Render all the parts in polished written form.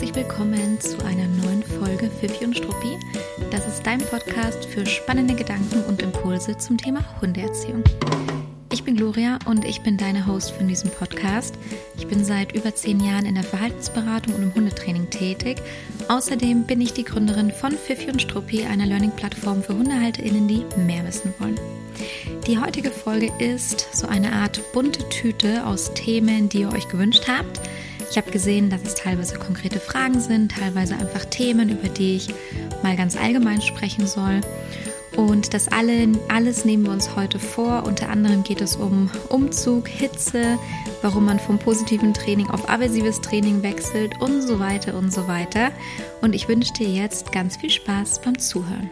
herzlich willkommen zu einer neuen Folge Pfiffi und Struppi. Das ist dein Podcast für spannende Gedanken und Impulse zum Thema Hundeerziehung. Ich bin Gloria und ich bin deine Host von diesem Podcast. Ich bin seit über 10 Jahren in der Verhaltensberatung und im Hundetraining tätig. Außerdem bin ich die Gründerin von Pfiffi und Struppi, einer Learning-Plattform für HundehalterInnen, die mehr wissen wollen. Die heutige Folge ist so eine Art bunte Tüte aus Themen, die ihr euch gewünscht habt. Ich habe gesehen, dass es teilweise konkrete Fragen sind, teilweise einfach Themen, über die ich mal ganz allgemein sprechen soll. Und das alles nehmen wir uns heute vor. Unter anderem geht es um Umzug, Hitze, warum man vom positiven Training auf aversives Training wechselt und so weiter und so weiter. Und ich wünsche dir jetzt ganz viel Spaß beim Zuhören.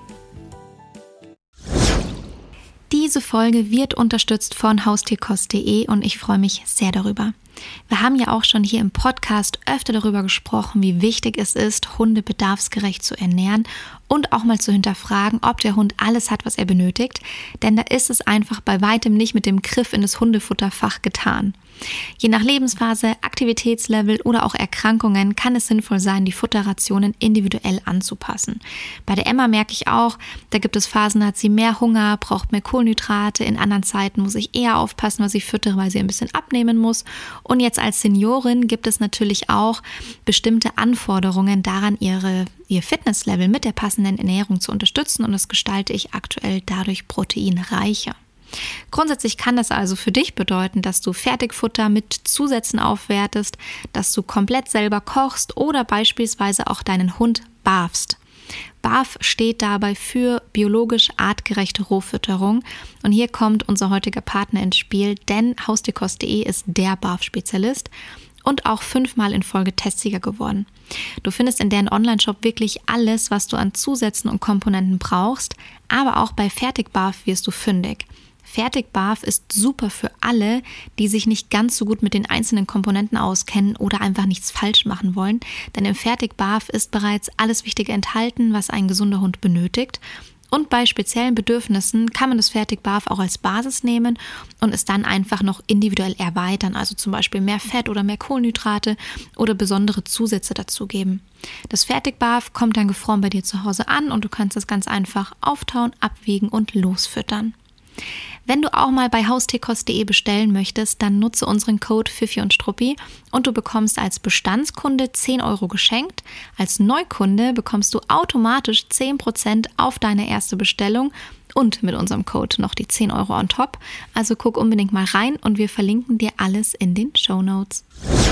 Diese Folge wird unterstützt von Haustierkost.de und ich freue mich sehr darüber. Wir haben ja auch schon hier im Podcast öfter darüber gesprochen, wie wichtig es ist, Hunde bedarfsgerecht zu ernähren und auch mal zu hinterfragen, ob der Hund alles hat, was er benötigt. Denn da ist es einfach bei weitem nicht mit dem Griff in das Hundefutterfach getan. Je nach Lebensphase, Aktivitätslevel oder auch Erkrankungen kann es sinnvoll sein, die Futterrationen individuell anzupassen. Bei der Emma merke ich auch, da gibt es Phasen, da hat sie mehr Hunger, braucht mehr Kohlenhydrate. In anderen Zeiten muss ich eher aufpassen, was ich füttere, weil sie ein bisschen abnehmen muss. Und jetzt als Seniorin gibt es natürlich auch bestimmte Anforderungen daran, ihr Fitnesslevel mit der passenden Ernährung zu unterstützen. Und das gestalte ich aktuell dadurch proteinreicher. Grundsätzlich kann das also für dich bedeuten, dass du Fertigfutter mit Zusätzen aufwertest, dass du komplett selber kochst oder beispielsweise auch deinen Hund barfst. BARF steht dabei für biologisch artgerechte Rohfütterung und hier kommt unser heutiger Partner ins Spiel, denn Haustierkost.de ist der BARF-Spezialist und auch 5-mal in Folge Testsieger geworden. Du findest in deren Onlineshop wirklich alles, was du an Zusätzen und Komponenten brauchst, aber auch bei Fertig-BARF wirst du fündig. Fertig-BARF ist super für alle, die sich nicht ganz so gut mit den einzelnen Komponenten auskennen oder einfach nichts falsch machen wollen, denn im Fertig-BARF ist bereits alles Wichtige enthalten, was ein gesunder Hund benötigt. Und bei speziellen Bedürfnissen kann man das Fertig-BARF auch als Basis nehmen und es dann einfach noch individuell erweitern, also zum Beispiel mehr Fett oder mehr Kohlenhydrate oder besondere Zusätze dazugeben. Das Fertig-BARF kommt dann gefroren bei dir zu Hause an und du kannst es ganz einfach auftauen, abwiegen und losfüttern. Wenn du auch mal bei Haustierkost.de bestellen möchtest, dann nutze unseren Code Pfiffi und Struppi und du bekommst als Bestandskunde 10 € geschenkt. Als Neukunde bekommst du automatisch 10% auf deine erste Bestellung und mit unserem Code noch die 10 € on top. Also guck unbedingt mal rein und wir verlinken dir alles in den Shownotes.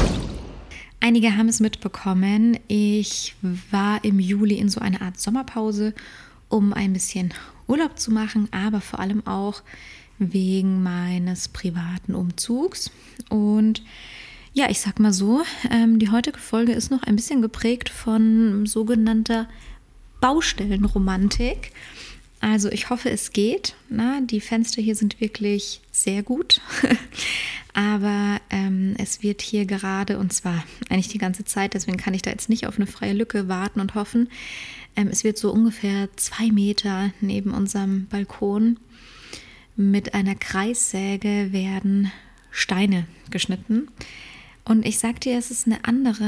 Einige haben es mitbekommen, ich war im Juli in so einer Art Sommerpause, um ein bisschen Urlaub zu machen, aber vor allem auch wegen meines privaten Umzugs. Und ja, ich sag mal so, die heutige Folge ist noch ein bisschen geprägt von sogenannter Baustellenromantik. Also ich hoffe, es geht. Die Fenster hier sind wirklich sehr gut. Aber es wird hier gerade, und zwar eigentlich die ganze Zeit, deswegen kann ich da jetzt nicht auf eine freie Lücke warten und hoffen. Es wird so ungefähr 2 Meter neben unserem Balkon mit einer Kreissäge werden Steine geschnitten. Und ich sag dir, es ist ein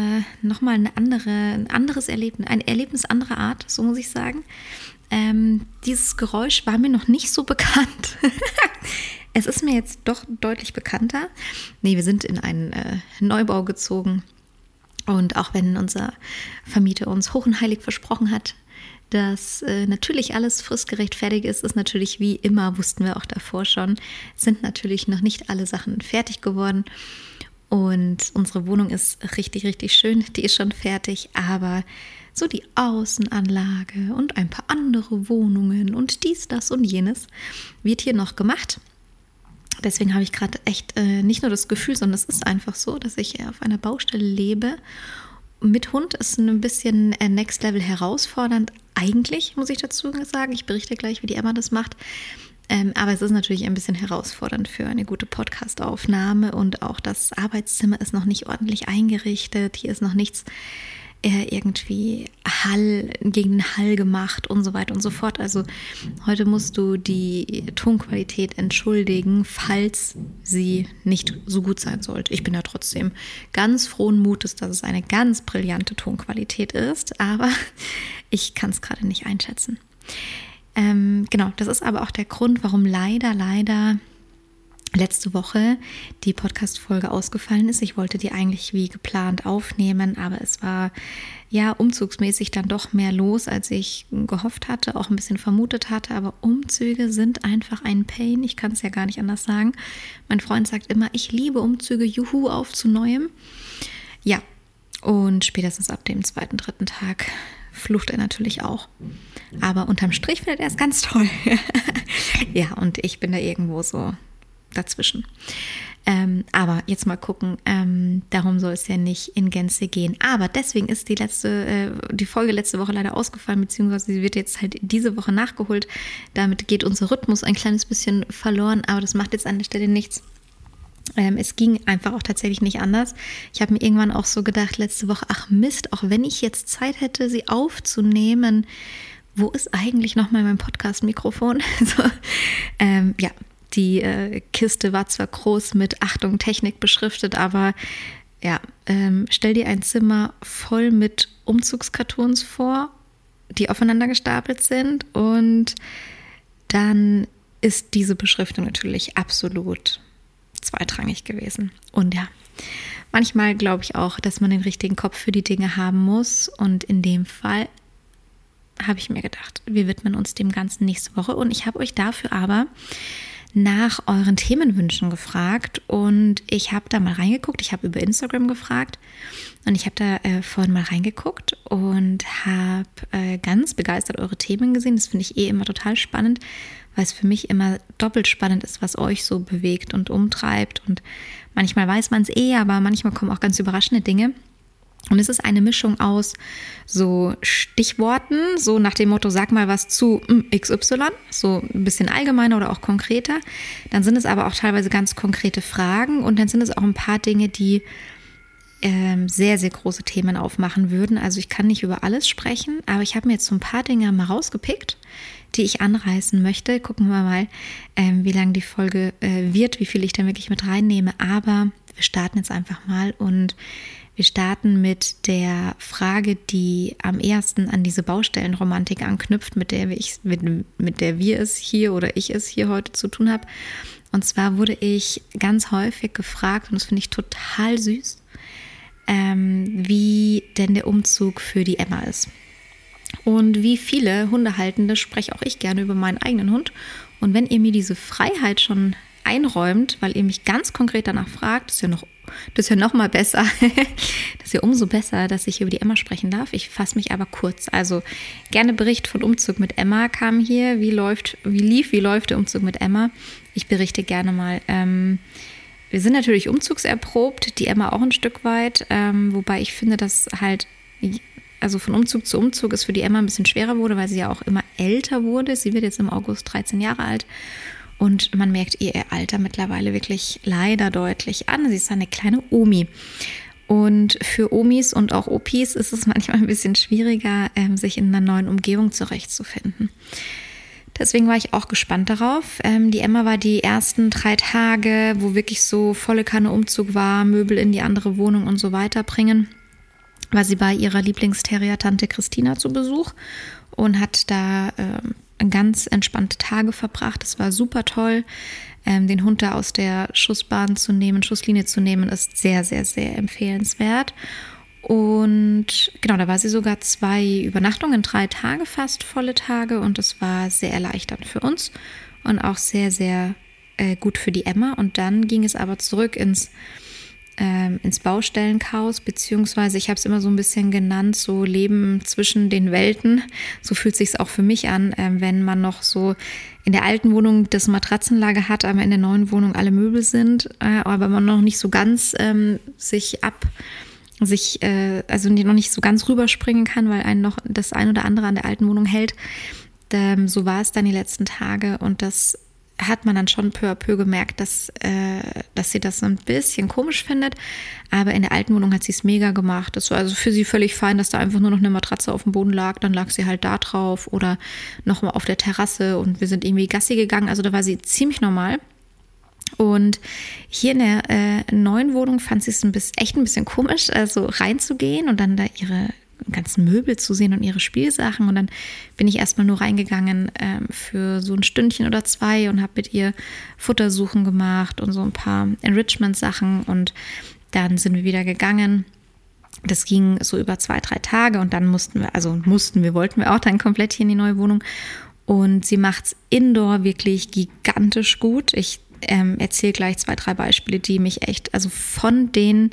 anderes Erlebnis, ein Erlebnis anderer Art, so muss ich sagen. Dieses Geräusch war mir noch nicht so bekannt. Es ist mir jetzt doch deutlich bekannter. Wir sind in einen Neubau gezogen. Und auch wenn unser Vermieter uns hoch und heilig versprochen hat, dass natürlich alles fristgerecht fertig ist natürlich wie immer, wussten wir auch davor schon, sind natürlich noch nicht alle Sachen fertig geworden. Und unsere Wohnung ist richtig, richtig schön, die ist schon fertig, aber so die Außenanlage und ein paar andere Wohnungen und dies, das und jenes wird hier noch gemacht. Deswegen habe ich gerade echt nicht nur das Gefühl, sondern es ist einfach so, dass ich auf einer Baustelle lebe. Mit Hund ist ein bisschen Next Level herausfordernd. Eigentlich, muss ich dazu sagen, ich berichte gleich, wie die Emma das macht. Aber es ist natürlich ein bisschen herausfordernd für eine gute Podcast-Aufnahme und auch das Arbeitszimmer ist noch nicht ordentlich eingerichtet. Hier ist noch nichts irgendwie gegen den Hall gemacht und so weiter und so fort. Also heute musst du die Tonqualität entschuldigen, falls sie nicht so gut sein sollte. Ich bin ja trotzdem ganz frohen Mutes, dass es eine ganz brillante Tonqualität ist, aber ich kann es gerade nicht einschätzen. Genau, das ist aber auch der Grund, warum leider letzte Woche die Podcast-Folge ausgefallen ist. Ich wollte die eigentlich wie geplant aufnehmen, aber es war ja umzugsmäßig dann doch mehr los, als ich gehofft hatte, auch ein bisschen vermutet hatte. Aber Umzüge sind einfach ein Pain. Ich kann es ja gar nicht anders sagen. Mein Freund sagt immer, ich liebe Umzüge, juhu, auf zu Neuem. Ja, und spätestens ab dem 2., 3. Tag flucht er natürlich auch. Aber unterm Strich findet er es ganz toll. Ja, und ich bin da irgendwo so dazwischen. Aber jetzt mal gucken, darum soll es ja nicht in Gänze gehen. Aber deswegen ist die Folge letzte Woche leider ausgefallen, beziehungsweise sie wird jetzt halt diese Woche nachgeholt. Damit geht unser Rhythmus ein kleines bisschen verloren, aber das macht jetzt an der Stelle nichts. Es ging einfach auch tatsächlich nicht anders. Ich habe mir irgendwann auch so gedacht, letzte Woche, ach Mist, auch wenn ich jetzt Zeit hätte, sie aufzunehmen, wo ist eigentlich nochmal mein Podcast-Mikrofon? So, ja. Die Kiste war zwar groß mit Achtung Technik beschriftet, aber ja, stell dir ein Zimmer voll mit Umzugskartons vor, die aufeinander gestapelt sind, und dann ist diese Beschriftung natürlich absolut zweitrangig gewesen. Und ja, manchmal glaube ich auch, dass man den richtigen Kopf für die Dinge haben muss, und in dem Fall habe ich mir gedacht, wir widmen uns dem Ganzen nächste Woche, und ich habe euch dafür aber nach euren Themenwünschen gefragt, und ich habe da mal reingeguckt. Ich habe über Instagram gefragt und ich habe da vorhin mal reingeguckt und habe ganz begeistert eure Themen gesehen. Das finde ich immer total spannend, weil es für mich immer doppelt spannend ist, was euch so bewegt und umtreibt, und manchmal weiß man es aber manchmal kommen auch ganz überraschende Dinge. Und es ist eine Mischung aus so Stichworten, so nach dem Motto, sag mal was zu XY, so ein bisschen allgemeiner oder auch konkreter. Dann sind es aber auch teilweise ganz konkrete Fragen, und dann sind es auch ein paar Dinge, die sehr, sehr große Themen aufmachen würden. Also ich kann nicht über alles sprechen, aber ich habe mir jetzt so ein paar Dinge mal rausgepickt, die ich anreißen möchte. Gucken wir mal, wie lang die Folge wird, wie viel ich da wirklich mit reinnehme. Aber wir starten jetzt einfach mal, und wir starten mit der Frage, die am ehesten an diese Baustellenromantik anknüpft, mit der wir es hier oder ich es hier heute zu tun habe. Und zwar wurde ich ganz häufig gefragt, und das finde ich total süß, wie denn der Umzug für die Emma ist. Und wie viele Hundehaltende spreche auch ich gerne über meinen eigenen Hund. Und wenn ihr mir diese Freiheit schon einräumt, weil ihr mich ganz konkret danach fragt, das ist ja noch mal besser. Das ist ja umso besser, dass ich über die Emma sprechen darf. Ich fasse mich aber kurz. Also gerne Bericht von Umzug mit Emma kam hier. Wie läuft der Umzug mit Emma? Ich berichte gerne mal. Wir sind natürlich umzugserprobt, die Emma auch ein Stück weit, wobei ich finde, dass halt, also von Umzug zu Umzug es für die Emma ein bisschen schwerer wurde, weil sie ja auch immer älter wurde. Sie wird jetzt im August 13 Jahre alt. Und man merkt ihr Alter mittlerweile wirklich leider deutlich an. Sie ist eine kleine Omi. Und für Omis und auch Opis ist es manchmal ein bisschen schwieriger, sich in einer neuen Umgebung zurechtzufinden. Deswegen war ich auch gespannt darauf. Die Emma war die ersten 3 Tage, wo wirklich so volle Kanne Umzug war, Möbel in die andere Wohnung und so weiter bringen, war sie bei ihrer Lieblingsterrier-Tante Christina zu Besuch und hat da ganz entspannte Tage verbracht. Es war super toll. Den Hund da aus der Schusslinie zu nehmen, ist sehr, sehr, sehr empfehlenswert. Und genau, da war sie sogar 2 Übernachtungen, 3 Tage fast, volle Tage. Und das war sehr erleichternd für uns und auch sehr, sehr gut für die Emma. Und dann ging es aber zurück ins Baustellenchaos, beziehungsweise ich habe es immer so ein bisschen genannt, so Leben zwischen den Welten. So fühlt es sich auch für mich an, wenn man noch so in der alten Wohnung das Matratzenlager hat, aber in der neuen Wohnung alle Möbel sind, aber man noch nicht so ganz noch nicht so ganz rüberspringen kann, weil einen noch das ein oder andere an der alten Wohnung hält. So war es dann die letzten Tage, und das hat man dann schon peu à peu gemerkt, dass sie das so ein bisschen komisch findet. Aber in der alten Wohnung hat sie es mega gemacht. Das war also für sie völlig fein, dass da einfach nur noch eine Matratze auf dem Boden lag. Dann lag sie halt da drauf oder nochmal auf der Terrasse und wir sind irgendwie Gassi gegangen. Also da war sie ziemlich normal. Und hier in der neuen Wohnung fand sie es echt ein bisschen komisch, also reinzugehen und dann da ihre ganzen Möbel zu sehen und ihre Spielsachen. Und dann bin ich erstmal nur reingegangen für so ein Stündchen oder 2 und habe mit ihr Futtersuchen gemacht und so ein paar Enrichment-Sachen. Und dann sind wir wieder gegangen. Das ging so über 2-3 Tage und dann wollten wir auch dann komplett hier in die neue Wohnung. Und sie macht es indoor wirklich gigantisch gut. Ich erzähle gleich 2-3 Beispiele, die mich echt, also von den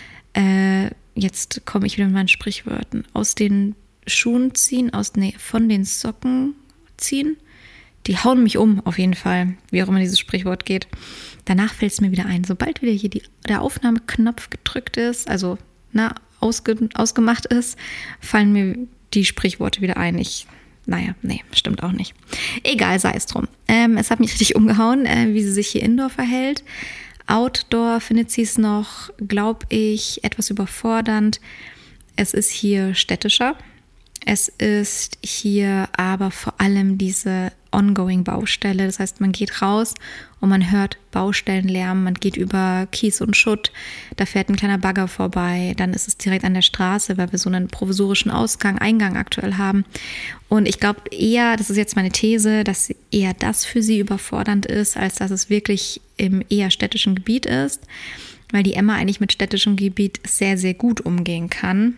jetzt komme ich wieder mit meinen Sprichwörtern. Aus den Schuhen ziehen, von den Socken ziehen. Die hauen mich um, auf jeden Fall, wie auch immer dieses Sprichwort geht. Danach fällt es mir wieder ein. Sobald wieder hier der Aufnahmeknopf gedrückt ist, also ausgemacht ist, fallen mir die Sprichworte wieder ein. Stimmt auch nicht. Egal, sei es drum. Es hat mich richtig umgehauen, wie sie sich hier indoor verhält. Outdoor findet sie es noch, glaube ich, etwas überfordernd. Es ist hier städtischer. Es ist hier aber vor allem diese ongoing Baustelle. Das heißt, man geht raus und man hört Baustellenlärm. Man geht über Kies und Schutt. Da fährt ein kleiner Bagger vorbei. Dann ist es direkt an der Straße, weil wir so einen provisorischen Eingang aktuell haben. Und ich glaube eher, das ist jetzt meine These, dass eher das für sie überfordernd ist, als dass es wirklich im eher städtischen Gebiet ist. Weil die Emma eigentlich mit städtischem Gebiet sehr, sehr gut umgehen kann.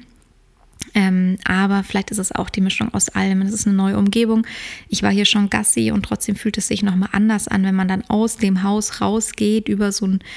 Aber vielleicht ist es auch die Mischung aus allem. Es ist eine neue Umgebung. Ich war hier schon Gassi und trotzdem fühlt es sich nochmal anders an, wenn man dann aus dem Haus rausgeht über so einen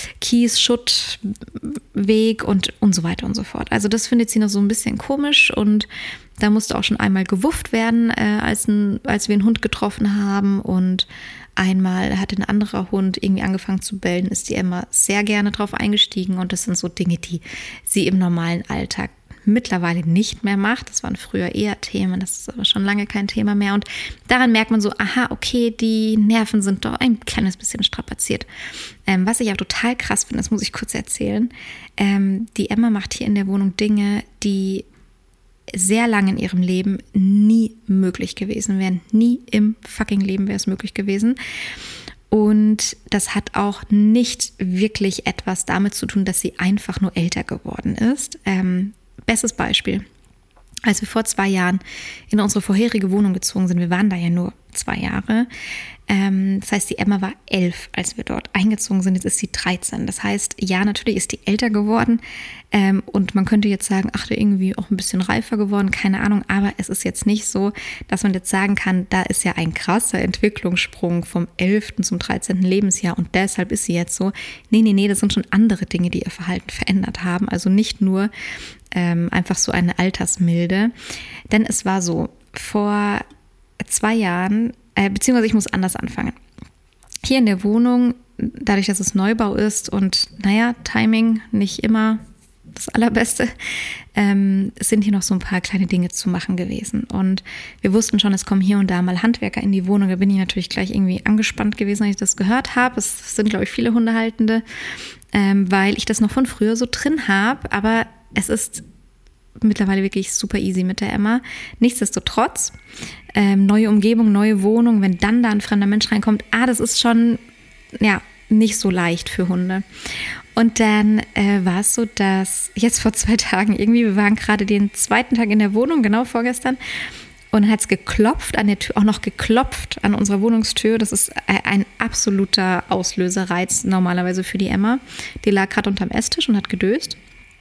Kies-Schutt-Weg und so weiter und so fort. Also das findet sie noch so ein bisschen komisch und da musste auch schon einmal gewufft werden, als wir einen Hund getroffen haben und einmal hatte ein anderer Hund irgendwie angefangen zu bellen, ist die Emma sehr gerne drauf eingestiegen und das sind so Dinge, die sie im normalen Alltag mittlerweile nicht mehr macht. Das waren früher eher Themen, das ist aber schon lange kein Thema mehr. Und daran merkt man so, aha, okay, die Nerven sind doch ein kleines bisschen strapaziert. Was ich auch total krass finde, das muss ich kurz erzählen. Die Emma macht hier in der Wohnung Dinge, die sehr lange in ihrem Leben nie möglich gewesen wären. Nie im fucking Leben wäre es möglich gewesen. Und das hat auch nicht wirklich etwas damit zu tun, dass sie einfach nur älter geworden ist. Bestes Beispiel, als wir vor 2 Jahren in unsere vorherige Wohnung gezogen sind, wir waren da ja nur 2 Jahre, das heißt, die Emma war 11, als wir dort eingezogen sind, jetzt ist sie 13. Das heißt, ja, natürlich ist die älter geworden und man könnte jetzt sagen, ach, irgendwie auch ein bisschen reifer geworden, keine Ahnung, aber es ist jetzt nicht so, dass man jetzt sagen kann, da ist ja ein krasser Entwicklungssprung vom 11. zum 13. Lebensjahr und deshalb ist sie jetzt so. Nee, das sind schon andere Dinge, die ihr Verhalten verändert haben, also nicht nur einfach so eine Altersmilde, denn es war so, vor 2 Jahren, beziehungsweise ich muss anders anfangen. Hier in der Wohnung, dadurch, dass es Neubau ist und Timing nicht immer das Allerbeste, sind hier noch so ein paar kleine Dinge zu machen gewesen. Und wir wussten schon, es kommen hier und da mal Handwerker in die Wohnung. Da bin ich natürlich gleich irgendwie angespannt gewesen, als ich das gehört habe. Es sind, glaube ich, viele Hundehaltende, weil ich das noch von früher so drin habe. Aber es ist mittlerweile wirklich super easy mit der Emma. Nichtsdestotrotz, neue Umgebung, neue Wohnung, wenn dann da ein fremder Mensch reinkommt, das ist schon nicht so leicht für Hunde. Und dann war es so, dass jetzt vor 2 Tagen irgendwie, wir waren gerade den 2. Tag in der Wohnung, genau vorgestern, und dann hat es geklopft an der Tür, auch noch geklopft an unserer Wohnungstür. Das ist ein absoluter Auslösereiz normalerweise für die Emma. Die lag gerade unterm Esstisch und hat gedöst.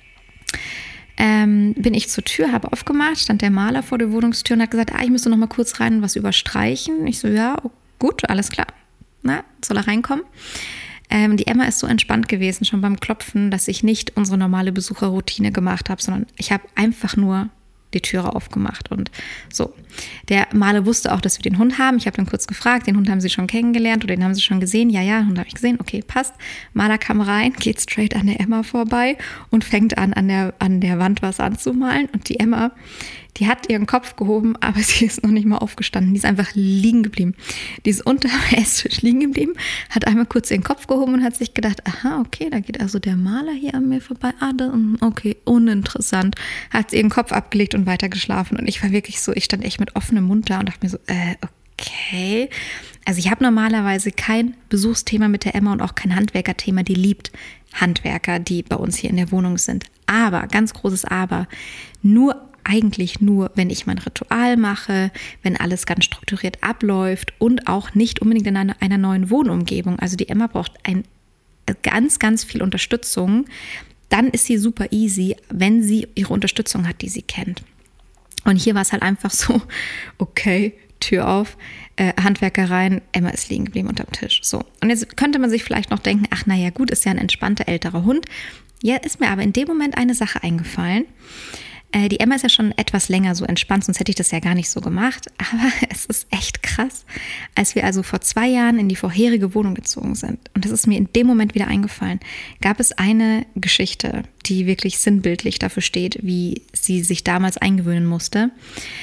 Bin ich zur Tür, habe aufgemacht, stand der Maler vor der Wohnungstür und hat gesagt, ich müsste noch mal kurz rein und was überstreichen. Ich so, ja, gut, alles klar. Soll er reinkommen? Die Emma ist so entspannt gewesen, schon beim Klopfen, dass ich nicht unsere normale Besucherroutine gemacht habe, sondern ich habe einfach nur die Türe aufgemacht und so. Der Maler wusste auch, dass wir den Hund haben. Ich habe dann kurz gefragt, den Hund haben Sie schon kennengelernt oder den haben Sie schon gesehen? Ja, den Hund habe ich gesehen. Okay, passt. Maler kam rein, geht straight an der Emma vorbei und fängt an der Wand was anzumalen. Und die Emma, Die hat ihren Kopf gehoben, aber sie ist noch nicht mal aufgestanden. Die ist einfach liegen geblieben. Die ist unter dem Esstisch liegen geblieben, hat einmal kurz ihren Kopf gehoben und hat sich gedacht, aha, okay, da geht also der Maler hier an mir vorbei. Okay, uninteressant. Hat ihren Kopf abgelegt und weiter geschlafen. Und ich war wirklich so, ich stand echt mit offenem Mund da und dachte mir so, okay. Also ich habe normalerweise kein Besuchsthema mit der Emma und auch kein Handwerkerthema. Die liebt Handwerker, die bei uns hier in der Wohnung sind. Aber, ganz großes Aber, eigentlich nur, wenn ich mein Ritual mache, wenn alles ganz strukturiert abläuft und auch nicht unbedingt in einer neuen Wohnumgebung. Also die Emma braucht ganz, ganz viel Unterstützung. Dann ist sie super easy, wenn sie ihre Unterstützung hat, die sie kennt. Und hier war es halt einfach so, okay, Tür auf, Handwerker rein, Emma ist liegen geblieben unterm Tisch. So. Und jetzt könnte man sich vielleicht noch denken, ach naja gut, ist ja ein entspannter älterer Hund. Ja, ist mir aber in dem Moment eine Sache eingefallen. Die Emma ist ja schon etwas länger so entspannt, sonst hätte ich das ja gar nicht so gemacht. Aber es ist echt krass, als wir also vor 2 Jahren in die vorherige Wohnung gezogen sind. Und das ist mir in dem Moment wieder eingefallen. Gab es eine Geschichte, die wirklich sinnbildlich dafür steht, wie sie sich damals eingewöhnen musste.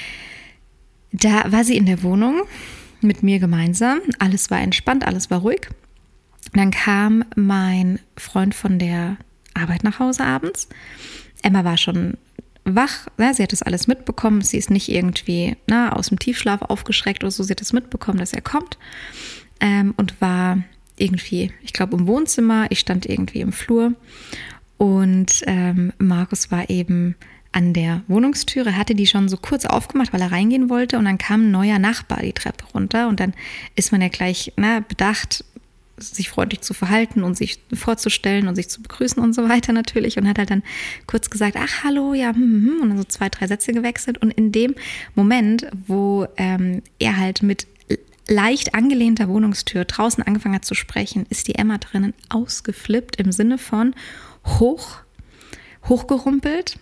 Da war sie in der Wohnung mit mir gemeinsam. Alles war entspannt, alles war ruhig. Dann kam mein Freund von der Arbeit nach Hause abends. Emma war schon wach, sie hat das alles mitbekommen. Sie ist nicht irgendwie aus dem Tiefschlaf aufgeschreckt oder so. Sie hat das mitbekommen, dass er kommt und war irgendwie, ich glaube, im Wohnzimmer. Ich stand irgendwie im Flur und Markus war eben an der Wohnungstüre, hatte die schon so kurz aufgemacht, weil er reingehen wollte und dann kam ein neuer Nachbar die Treppe runter und dann ist man ja gleich bedacht, sich freundlich zu verhalten und sich vorzustellen und sich zu begrüßen und so weiter natürlich und hat halt dann kurz gesagt, ach hallo, ja, und dann so 2, 3 Sätze gewechselt und in dem Moment, wo er halt mit leicht angelehnter Wohnungstür draußen angefangen hat zu sprechen, ist die Emma drinnen ausgeflippt im Sinne von hochgerumpelt,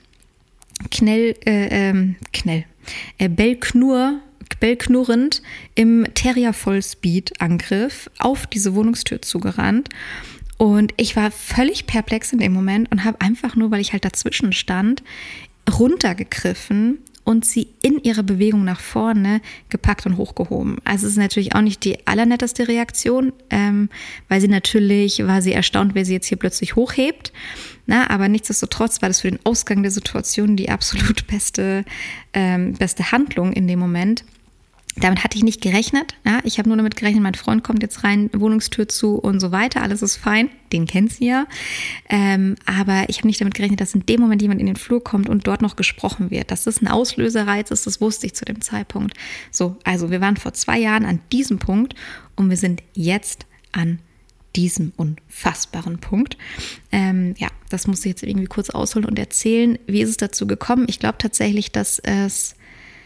bellknurrend im Terrier-Vollspeed-Angriff auf diese Wohnungstür zugerannt. Und ich war völlig perplex in dem Moment und habe einfach nur, weil ich halt dazwischen stand, runtergegriffen und sie in ihrer Bewegung nach vorne gepackt und hochgehoben. Also es ist natürlich auch nicht die allernetteste Reaktion, weil war sie erstaunt, wer sie jetzt hier plötzlich hochhebt. Aber nichtsdestotrotz war das für den Ausgang der Situation die absolut beste Handlung in dem Moment. Damit hatte ich nicht gerechnet. Ja? Ich habe nur damit gerechnet, mein Freund kommt jetzt rein, Wohnungstür zu und so weiter. Alles ist fein. Den kennt sie ja. Aber ich habe nicht damit gerechnet, dass in dem Moment jemand in den Flur kommt und dort noch gesprochen wird. Dass das ein Auslösereiz ist, das wusste ich zu dem Zeitpunkt. So, also wir waren vor 2 Jahren an diesem Punkt und wir sind jetzt an diesem unfassbaren Punkt. Das muss ich jetzt irgendwie kurz ausholen und erzählen. Wie ist es dazu gekommen? Ich glaube tatsächlich, dass es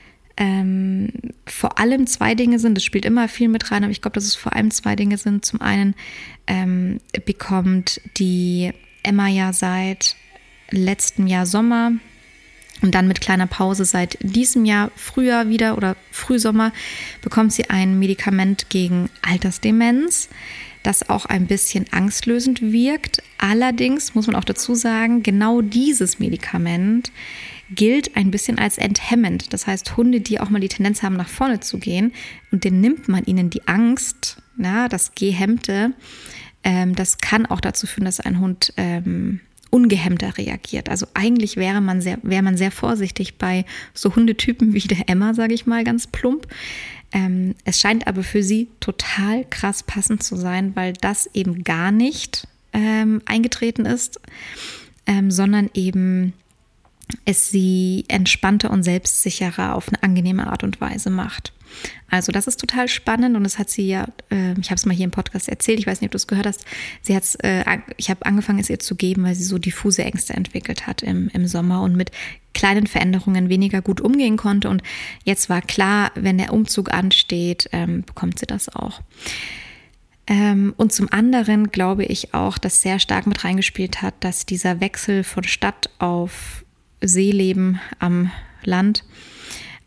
vor allem 2 Dinge sind. Das spielt immer viel mit rein, aber ich glaube, dass es vor allem 2 Dinge sind. Zum einen bekommt die Emma ja seit letztem Jahr Sommer und dann mit kleiner Pause seit diesem Jahr Frühjahr wieder oder Frühsommer bekommt sie ein Medikament gegen Altersdemenz, das auch ein bisschen angstlösend wirkt. Allerdings muss man auch dazu sagen, genau dieses Medikament gilt ein bisschen als enthemmend. Das heißt, Hunde, die auch mal die Tendenz haben, nach vorne zu gehen und dann nimmt man ihnen die Angst, das Gehemmte, das kann auch dazu führen, dass ein Hund ungehemmter reagiert. Also eigentlich wäre man sehr vorsichtig bei so Hundetypen wie der Emma, sage ich mal ganz plump. Es scheint aber für sie total krass passend zu sein, weil das eben gar nicht eingetreten ist, sondern eben es sie entspannter und selbstsicherer auf eine angenehme Art und Weise macht. Also das ist total spannend und das hat sie ja, ich habe es mal hier im Podcast erzählt, ich weiß nicht, ob du es gehört hast, ich habe angefangen, es ihr zu geben, weil sie so diffuse Ängste entwickelt hat im Sommer und mit kleinen Veränderungen weniger gut umgehen konnte und jetzt war klar, wenn der Umzug ansteht, bekommt sie das auch. Und zum anderen glaube ich auch, dass sehr stark mit reingespielt hat, dass dieser Wechsel von Stadt auf Seeleben am Land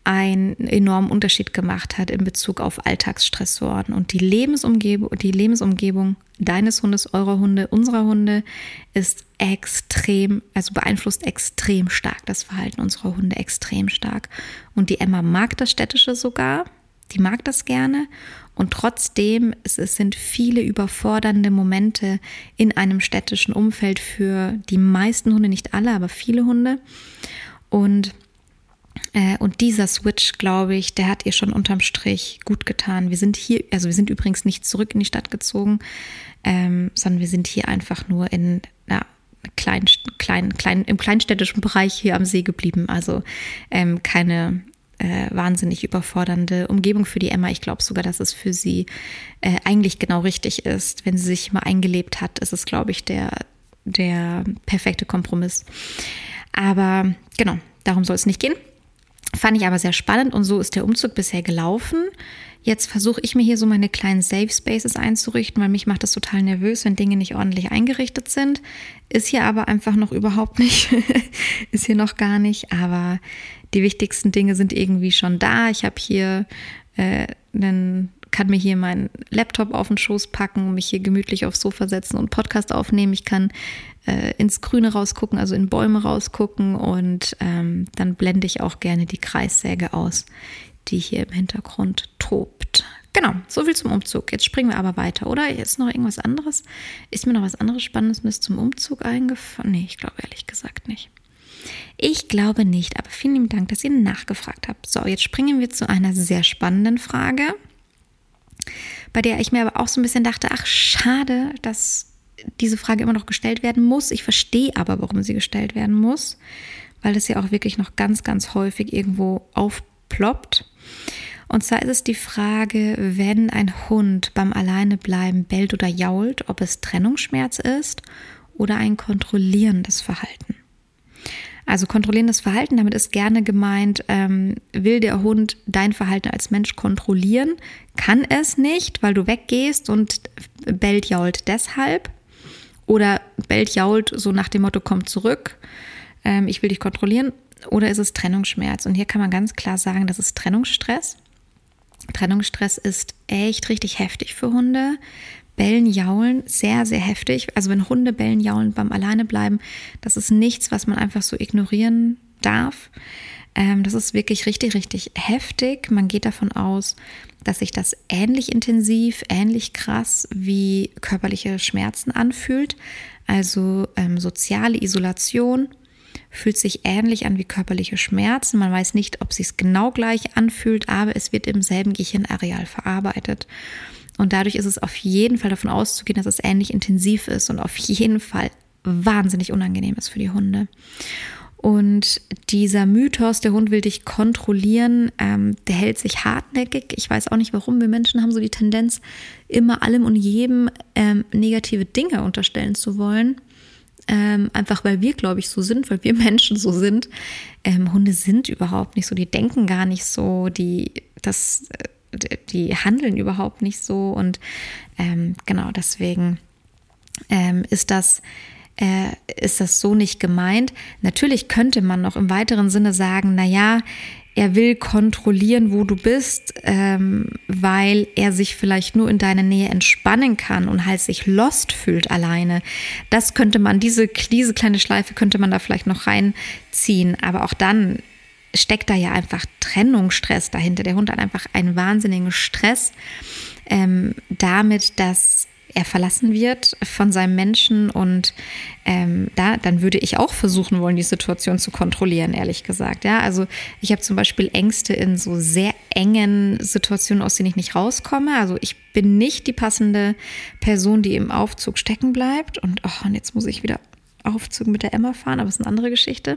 einen enormen Unterschied gemacht hat in Bezug auf Alltagsstressoren. Und die Lebensumgebung deines Hundes, eurer Hunde, unserer Hunde ist beeinflusst extrem stark das Verhalten unserer Hunde, extrem stark. Und die Emma mag das Städtische sogar, die mag das gerne. Und trotzdem, es sind viele überfordernde Momente in einem städtischen Umfeld für die meisten Hunde, nicht alle, aber viele Hunde. Und dieser Switch, glaube ich, der hat ihr schon unterm Strich gut getan. Wir sind übrigens nicht zurück in die Stadt gezogen, sondern wir sind hier einfach nur im kleinstädtischen Bereich hier am See geblieben. Also keine wahnsinnig überfordernde Umgebung für die Emma. Ich glaube sogar, dass es für sie eigentlich genau richtig ist. Wenn sie sich mal eingelebt hat, ist es, glaube ich, der perfekte Kompromiss. Aber genau, darum soll es nicht gehen. Fand ich aber sehr spannend und so ist der Umzug bisher gelaufen. Jetzt versuche ich mir hier so meine kleinen Safe Spaces einzurichten, weil mich macht das total nervös, wenn Dinge nicht ordentlich eingerichtet sind. Ist hier aber einfach noch überhaupt nicht, ist hier noch gar nicht, aber die wichtigsten Dinge sind irgendwie schon da. Ich habe hier kann mir hier meinen Laptop auf den Schoß packen und mich hier gemütlich aufs Sofa setzen und Podcast aufnehmen. Ich kann ins Grüne rausgucken, also in Bäume rausgucken und dann blende ich auch gerne die Kreissäge aus, die hier im Hintergrund tobt. Genau, so viel zum Umzug. Jetzt springen wir aber weiter, oder? Jetzt noch irgendwas anderes? Ist mir noch was anderes Spannendes zum Umzug eingefallen? Nee, ich glaube ehrlich gesagt nicht. Ich glaube nicht, aber vielen lieben Dank, dass ihr nachgefragt habt. So, jetzt springen wir zu einer sehr spannenden Frage, bei der ich mir aber auch so ein bisschen dachte, ach schade, dass diese Frage immer noch gestellt werden muss. Ich verstehe aber, warum sie gestellt werden muss, weil das ja auch wirklich noch ganz, ganz häufig irgendwo aufploppt. Und zwar ist es die Frage, wenn ein Hund beim Alleinebleiben bellt oder jault, ob es Trennungsschmerz ist oder ein kontrollierendes Verhalten. Also kontrollierendes Verhalten, damit ist gerne gemeint, will der Hund dein Verhalten als Mensch kontrollieren, kann es nicht, weil du weggehst und bellt, jault deshalb. Oder bellt, jault so nach dem Motto, komm zurück, ich will dich kontrollieren. Oder ist es Trennungsschmerz? Und hier kann man ganz klar sagen, das ist Trennungsstress. Trennungsstress ist echt richtig heftig für Hunde. Bellen, jaulen, sehr, sehr heftig. Also wenn Hunde bellen, jaulen beim Alleinebleiben, das ist nichts, was man einfach so ignorieren darf. Das ist wirklich richtig, richtig heftig. Man geht davon aus, dass sich das ähnlich intensiv, ähnlich krass wie körperliche Schmerzen anfühlt. Also soziale Isolation fühlt sich ähnlich an wie körperliche Schmerzen. Man weiß nicht, ob es sich genau gleich anfühlt, aber es wird im selben Gehirnareal verarbeitet. Und dadurch ist es auf jeden Fall davon auszugehen, dass es ähnlich intensiv ist und auf jeden Fall wahnsinnig unangenehm ist für die Hunde. Und dieser Mythos, der Hund will dich kontrollieren, der hält sich hartnäckig. Ich weiß auch nicht, warum. Wir Menschen haben so die Tendenz, immer allem und jedem negative Dinge unterstellen zu wollen. Einfach weil wir, glaube ich, so sind, weil wir Menschen so sind. Hunde sind überhaupt nicht so, die denken gar nicht so, die handeln überhaupt nicht so. Und genau deswegen ist das so nicht gemeint. Natürlich könnte man noch im weiteren Sinne sagen, naja, er will kontrollieren, wo du bist, weil er sich vielleicht nur in deiner Nähe entspannen kann und halt sich lost fühlt alleine. Das könnte man, diese kleine Schleife könnte man da vielleicht noch reinziehen. Aber auch dann steckt da ja einfach Trennungsstress dahinter. Der Hund hat einfach einen wahnsinnigen Stress damit, dass er verlassen wird von seinem Menschen und dann würde ich auch versuchen wollen, die Situation zu kontrollieren, ehrlich gesagt. Ja, also ich habe zum Beispiel Ängste in so sehr engen Situationen, aus denen ich nicht rauskomme. Also ich bin nicht die passende Person, die im Aufzug stecken bleibt und jetzt muss ich wieder Aufzug mit der Emma fahren, aber das ist eine andere Geschichte.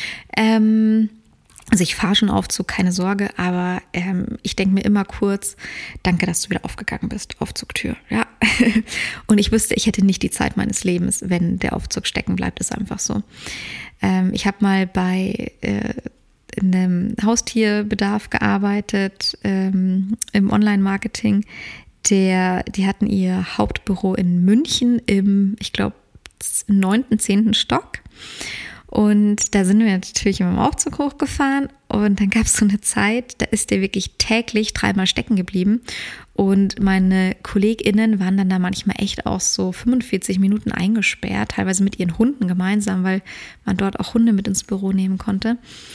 Also ich fahre schon Aufzug, keine Sorge, aber ich denke mir immer kurz, danke, dass du wieder aufgegangen bist, Aufzugtür, ja. Und ich wüsste, ich hätte nicht die Zeit meines Lebens, wenn der Aufzug stecken bleibt, ist einfach so. Ich habe mal bei einem Haustierbedarf gearbeitet, im Online-Marketing. Die hatten ihr Hauptbüro in München im, ich glaube, 9., 10. Stock. Und da sind wir natürlich immer im Aufzug hochgefahren und dann gab es so eine Zeit, da ist der wirklich täglich 3-mal stecken geblieben und meine KollegInnen waren dann da manchmal echt auch so 45 Minuten eingesperrt, teilweise mit ihren Hunden gemeinsam, weil man dort auch Hunde mit ins Büro nehmen konnte.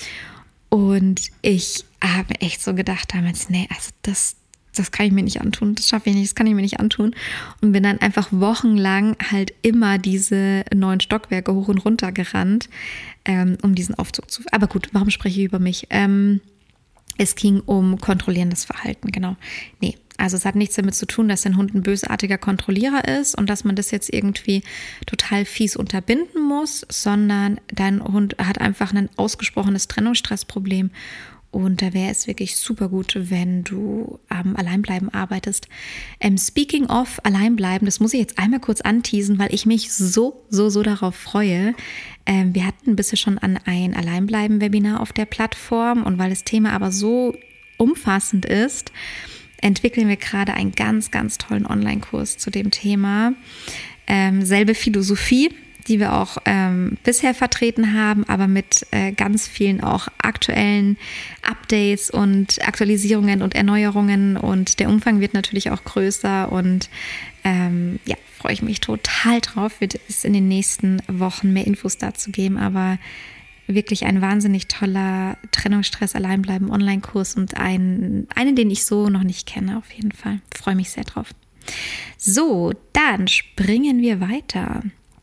Und ich habe echt so gedacht damals, nee, also das kann ich mir nicht antun, das schaffe ich nicht, das kann ich mir nicht antun. Und bin dann einfach wochenlang halt immer diese 9 Stockwerke hoch und runter gerannt, um diesen Aufzug zu... Aber gut, warum spreche ich über mich? Es ging um kontrollierendes Verhalten, genau. Nee, also es hat nichts damit zu tun, dass dein Hund ein bösartiger Kontrollierer ist und dass man das jetzt irgendwie total fies unterbinden muss, sondern dein Hund hat einfach ein ausgesprochenes Trennungsstressproblem. Und da wäre es wirklich super gut, wenn du am Alleinbleiben arbeitest. Speaking of Alleinbleiben, das muss ich jetzt einmal kurz anteasen, weil ich mich so darauf freue. Wir hatten bisher schon an ein Alleinbleiben-Webinar auf der Plattform und weil das Thema aber so umfassend ist, entwickeln wir gerade einen ganz, ganz tollen Online-Kurs zu dem Thema. Selbe Philosophie, die wir auch bisher vertreten haben, aber mit ganz vielen auch aktuellen Updates und Aktualisierungen und Erneuerungen und der Umfang wird natürlich auch größer und freue ich mich total drauf, wird es in den nächsten Wochen mehr Infos dazu geben, aber wirklich ein wahnsinnig toller Trennungsstress-Alleinbleiben Online-Kurs und einen, den ich so noch nicht kenne, auf jeden Fall. Freue mich sehr drauf. So, dann springen wir weiter.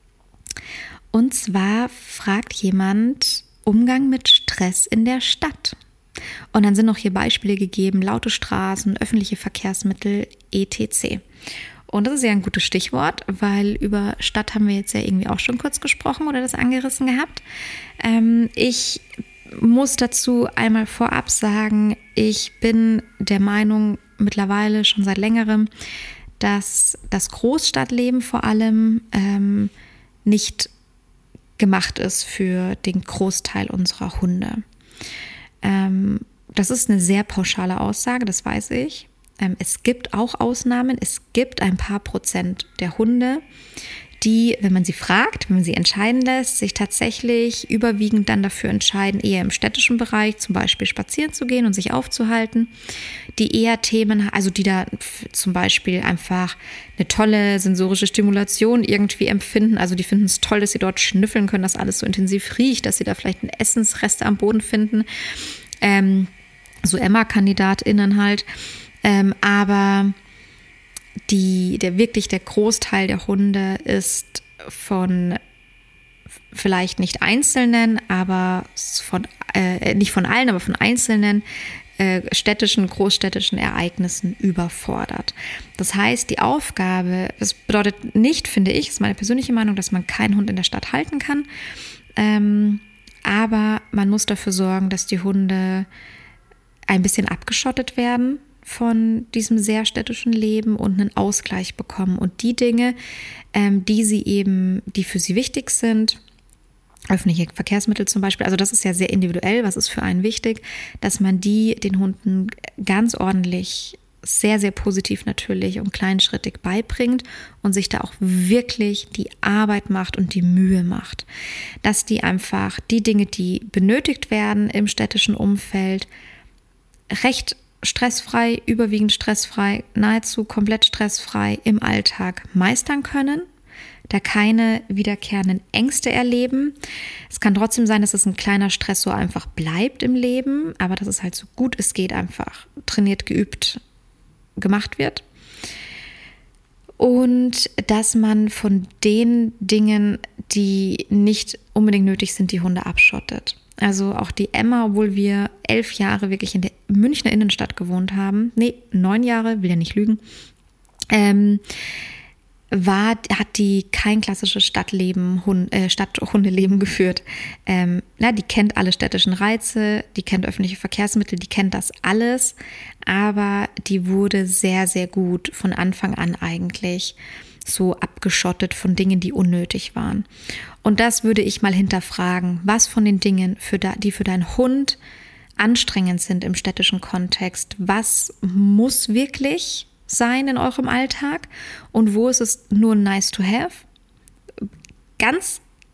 Und zwar fragt jemand Umgang mit Stress in der Stadt. Und dann sind noch hier Beispiele gegeben, laute Straßen, öffentliche Verkehrsmittel, etc. Und das ist ja ein gutes Stichwort, weil über Stadt haben wir jetzt ja irgendwie auch schon kurz gesprochen oder das angerissen gehabt. Ich muss dazu einmal vorab sagen, ich bin der Meinung mittlerweile schon seit längerem, dass das Großstadtleben vor allem nicht gemacht ist für den Großteil unserer Hunde. Das ist eine sehr pauschale Aussage, das weiß ich. Es gibt auch Ausnahmen. Es gibt ein paar Prozent der Hunde, die, wenn man sie fragt, wenn man sie entscheiden lässt, sich tatsächlich überwiegend dann dafür entscheiden, eher im städtischen Bereich zum Beispiel spazieren zu gehen und sich aufzuhalten, die eher Themen, also die da zum Beispiel einfach eine tolle sensorische Stimulation irgendwie empfinden, also die finden es toll, dass sie dort schnüffeln können, dass alles so intensiv riecht, dass sie da vielleicht Essensreste am Boden finden, so Emma-KandidatInnen halt, aber der Großteil der Hunde ist von vielleicht nicht einzelnen, aber nicht von allen, aber von einzelnen großstädtischen Ereignissen überfordert. Das heißt, die Aufgabe, das bedeutet nicht, finde ich, ist meine persönliche Meinung, dass man keinen Hund in der Stadt halten kann, aber man muss dafür sorgen, dass die Hunde ein bisschen abgeschottet werden von diesem sehr städtischen Leben und einen Ausgleich bekommen und die Dinge, die für sie wichtig sind, öffentliche Verkehrsmittel zum Beispiel, also das ist ja sehr individuell, was ist für einen wichtig, dass man den Hunden ganz ordentlich, sehr, sehr positiv natürlich und kleinschrittig beibringt und sich da auch wirklich die Arbeit macht und die Mühe macht, dass die einfach die Dinge, die benötigt werden im städtischen Umfeld, recht stressfrei, überwiegend stressfrei, nahezu komplett stressfrei im Alltag meistern können, da keine wiederkehrenden Ängste erleben. Es kann trotzdem sein, dass es ein kleiner Stressor einfach bleibt im Leben, aber dass es halt so gut es geht einfach trainiert, geübt, gemacht wird. Und dass man von den Dingen, die nicht unbedingt nötig sind, die Hunde abschottet. Also auch die Emma, obwohl wir 11 Jahre wirklich in der Münchner Innenstadt gewohnt haben, 9 Jahre, will ja nicht lügen, hat die kein klassisches Stadthundeleben geführt. Die kennt alle städtischen Reize, die kennt öffentliche Verkehrsmittel, die kennt das alles, aber die wurde sehr, sehr gut von Anfang an eigentlich so abgeschottet von Dingen, die unnötig waren. Und das würde ich mal hinterfragen, was von den Dingen, die für deinen Hund anstrengend sind im städtischen Kontext, was muss wirklich sein in eurem Alltag und wo ist es nur nice to have? Ganz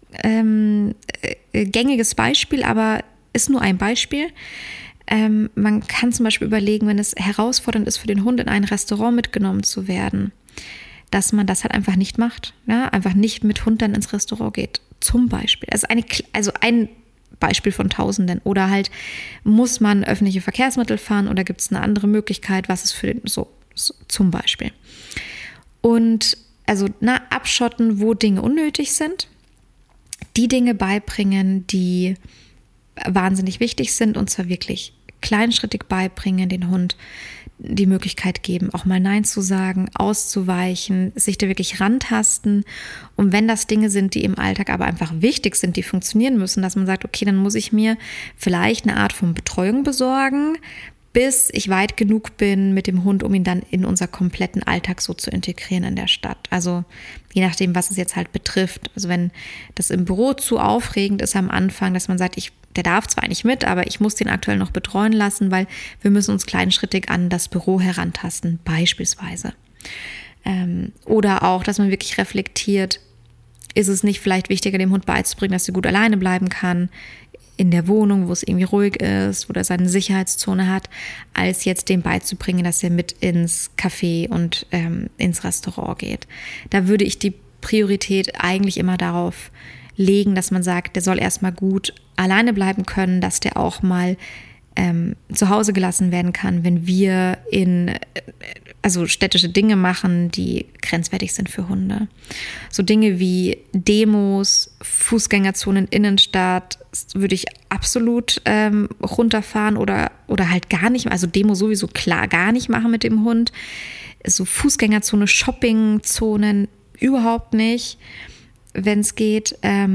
gängiges Beispiel, aber ist nur ein Beispiel. Man kann zum Beispiel überlegen, wenn es herausfordernd ist für den Hund, in ein Restaurant mitgenommen zu werden, dass man das halt einfach nicht macht. Ja? Einfach nicht mit Hund dann ins Restaurant geht. Zum Beispiel. Also ein Beispiel von Tausenden. Oder halt, muss man öffentliche Verkehrsmittel fahren oder gibt es eine andere Möglichkeit, was ist für den, so zum Beispiel. Und also abschotten, wo Dinge unnötig sind, die Dinge beibringen, die wahnsinnig wichtig sind, und zwar wirklich kleinschrittig beibringen, den Hund die Möglichkeit geben, auch mal Nein zu sagen, auszuweichen, sich da wirklich rantasten. Und wenn das Dinge sind, die im Alltag aber einfach wichtig sind, die funktionieren müssen, dass man sagt, okay, dann muss ich mir vielleicht eine Art von Betreuung besorgen, bis ich weit genug bin mit dem Hund, um ihn dann in unser kompletten Alltag so zu integrieren in der Stadt. Also je nachdem, was es jetzt halt betrifft. Also wenn das im Büro zu aufregend ist am Anfang, dass man sagt, der darf zwar nicht mit, aber ich muss den aktuell noch betreuen lassen, weil wir müssen uns kleinschrittig an das Büro herantasten, beispielsweise. Oder auch, dass man wirklich reflektiert, ist es nicht vielleicht wichtiger, dem Hund beizubringen, dass er gut alleine bleiben kann, in der Wohnung, wo es irgendwie ruhig ist, wo er seine Sicherheitszone hat, als jetzt dem beizubringen, dass er mit ins Café und ins Restaurant geht. Da würde ich die Priorität eigentlich immer darauf legen, dass man sagt, der soll erstmal gut alleine bleiben können, dass der auch mal zu Hause gelassen werden kann, wenn wir also städtische Dinge machen, die grenzwertig sind für Hunde. So Dinge wie Demos, Fußgängerzonen, Innenstadt, würde ich absolut runterfahren oder halt gar nicht, also Demo sowieso klar gar nicht machen mit dem Hund. So Fußgängerzone, Shoppingzonen überhaupt nicht, wenn es geht.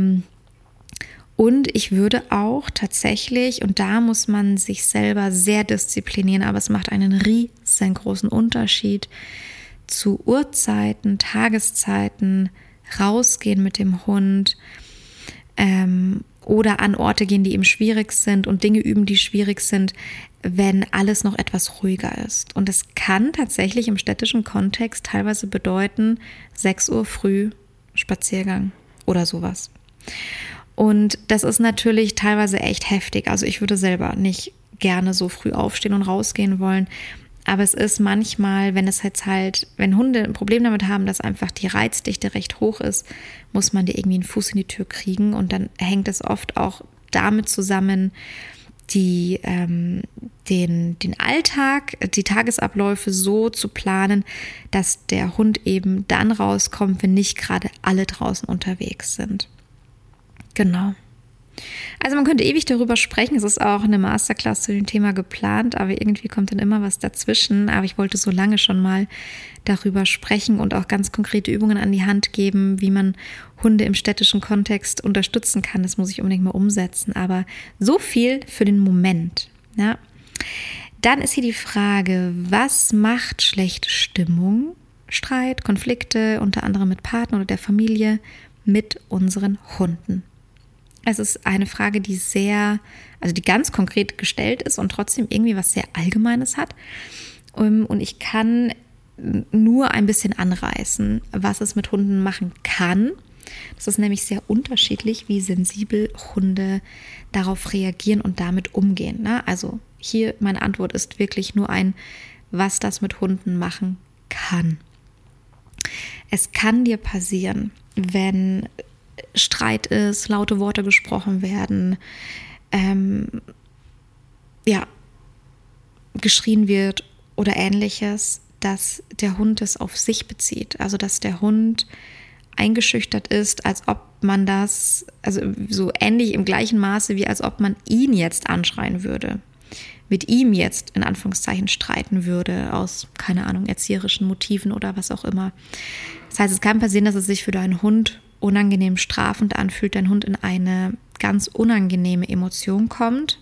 Und ich würde auch tatsächlich, und da muss man sich selber sehr disziplinieren, aber es macht einen riesengroßen Unterschied, zu Uhrzeiten, Tageszeiten rausgehen mit dem Hund oder an Orte gehen, die ihm schwierig sind und Dinge üben, die schwierig sind, wenn alles noch etwas ruhiger ist. Und es kann tatsächlich im städtischen Kontext teilweise bedeuten, 6 Uhr früh Spaziergang oder sowas. Und das ist natürlich teilweise echt heftig. Also ich würde selber nicht gerne so früh aufstehen und rausgehen wollen. Aber es ist manchmal, wenn Hunde ein Problem damit haben, dass einfach die Reizdichte recht hoch ist, muss man dir irgendwie einen Fuß in die Tür kriegen. Und dann hängt es oft auch damit zusammen, den Alltag, die Tagesabläufe so zu planen, dass der Hund eben dann rauskommt, wenn nicht gerade alle draußen unterwegs sind. Genau. Also man könnte ewig darüber sprechen. Es ist auch eine Masterclass zu dem Thema geplant, aber irgendwie kommt dann immer was dazwischen. Aber ich wollte so lange schon mal darüber sprechen und auch ganz konkrete Übungen an die Hand geben, wie man Hunde im städtischen Kontext unterstützen kann. Das muss ich unbedingt mal umsetzen. Aber so viel für den Moment. Ja. Dann ist hier die Frage, was macht schlechte Stimmung, Streit, Konflikte, unter anderem mit Partnern oder der Familie, mit unseren Hunden? Es ist eine Frage, die ganz konkret gestellt ist und trotzdem irgendwie was sehr Allgemeines hat. Und ich kann nur ein bisschen anreißen, was es mit Hunden machen kann. Das ist nämlich sehr unterschiedlich, wie sensibel Hunde darauf reagieren und damit umgehen. Also hier meine Antwort ist wirklich nur was das mit Hunden machen kann. Es kann dir passieren, wenn Streit ist, laute Worte gesprochen werden, geschrien wird oder Ähnliches, dass der Hund es auf sich bezieht. Also dass der Hund eingeschüchtert ist, als ob man das, also so ähnlich im gleichen Maße, wie als ob man ihn jetzt anschreien würde, mit ihm jetzt in Anführungszeichen streiten würde, aus, keine Ahnung, erzieherischen Motiven oder was auch immer. Das heißt, es kann passieren, dass es sich für deinen Hund unangenehm strafend anfühlt, dein Hund in eine ganz unangenehme Emotion kommt.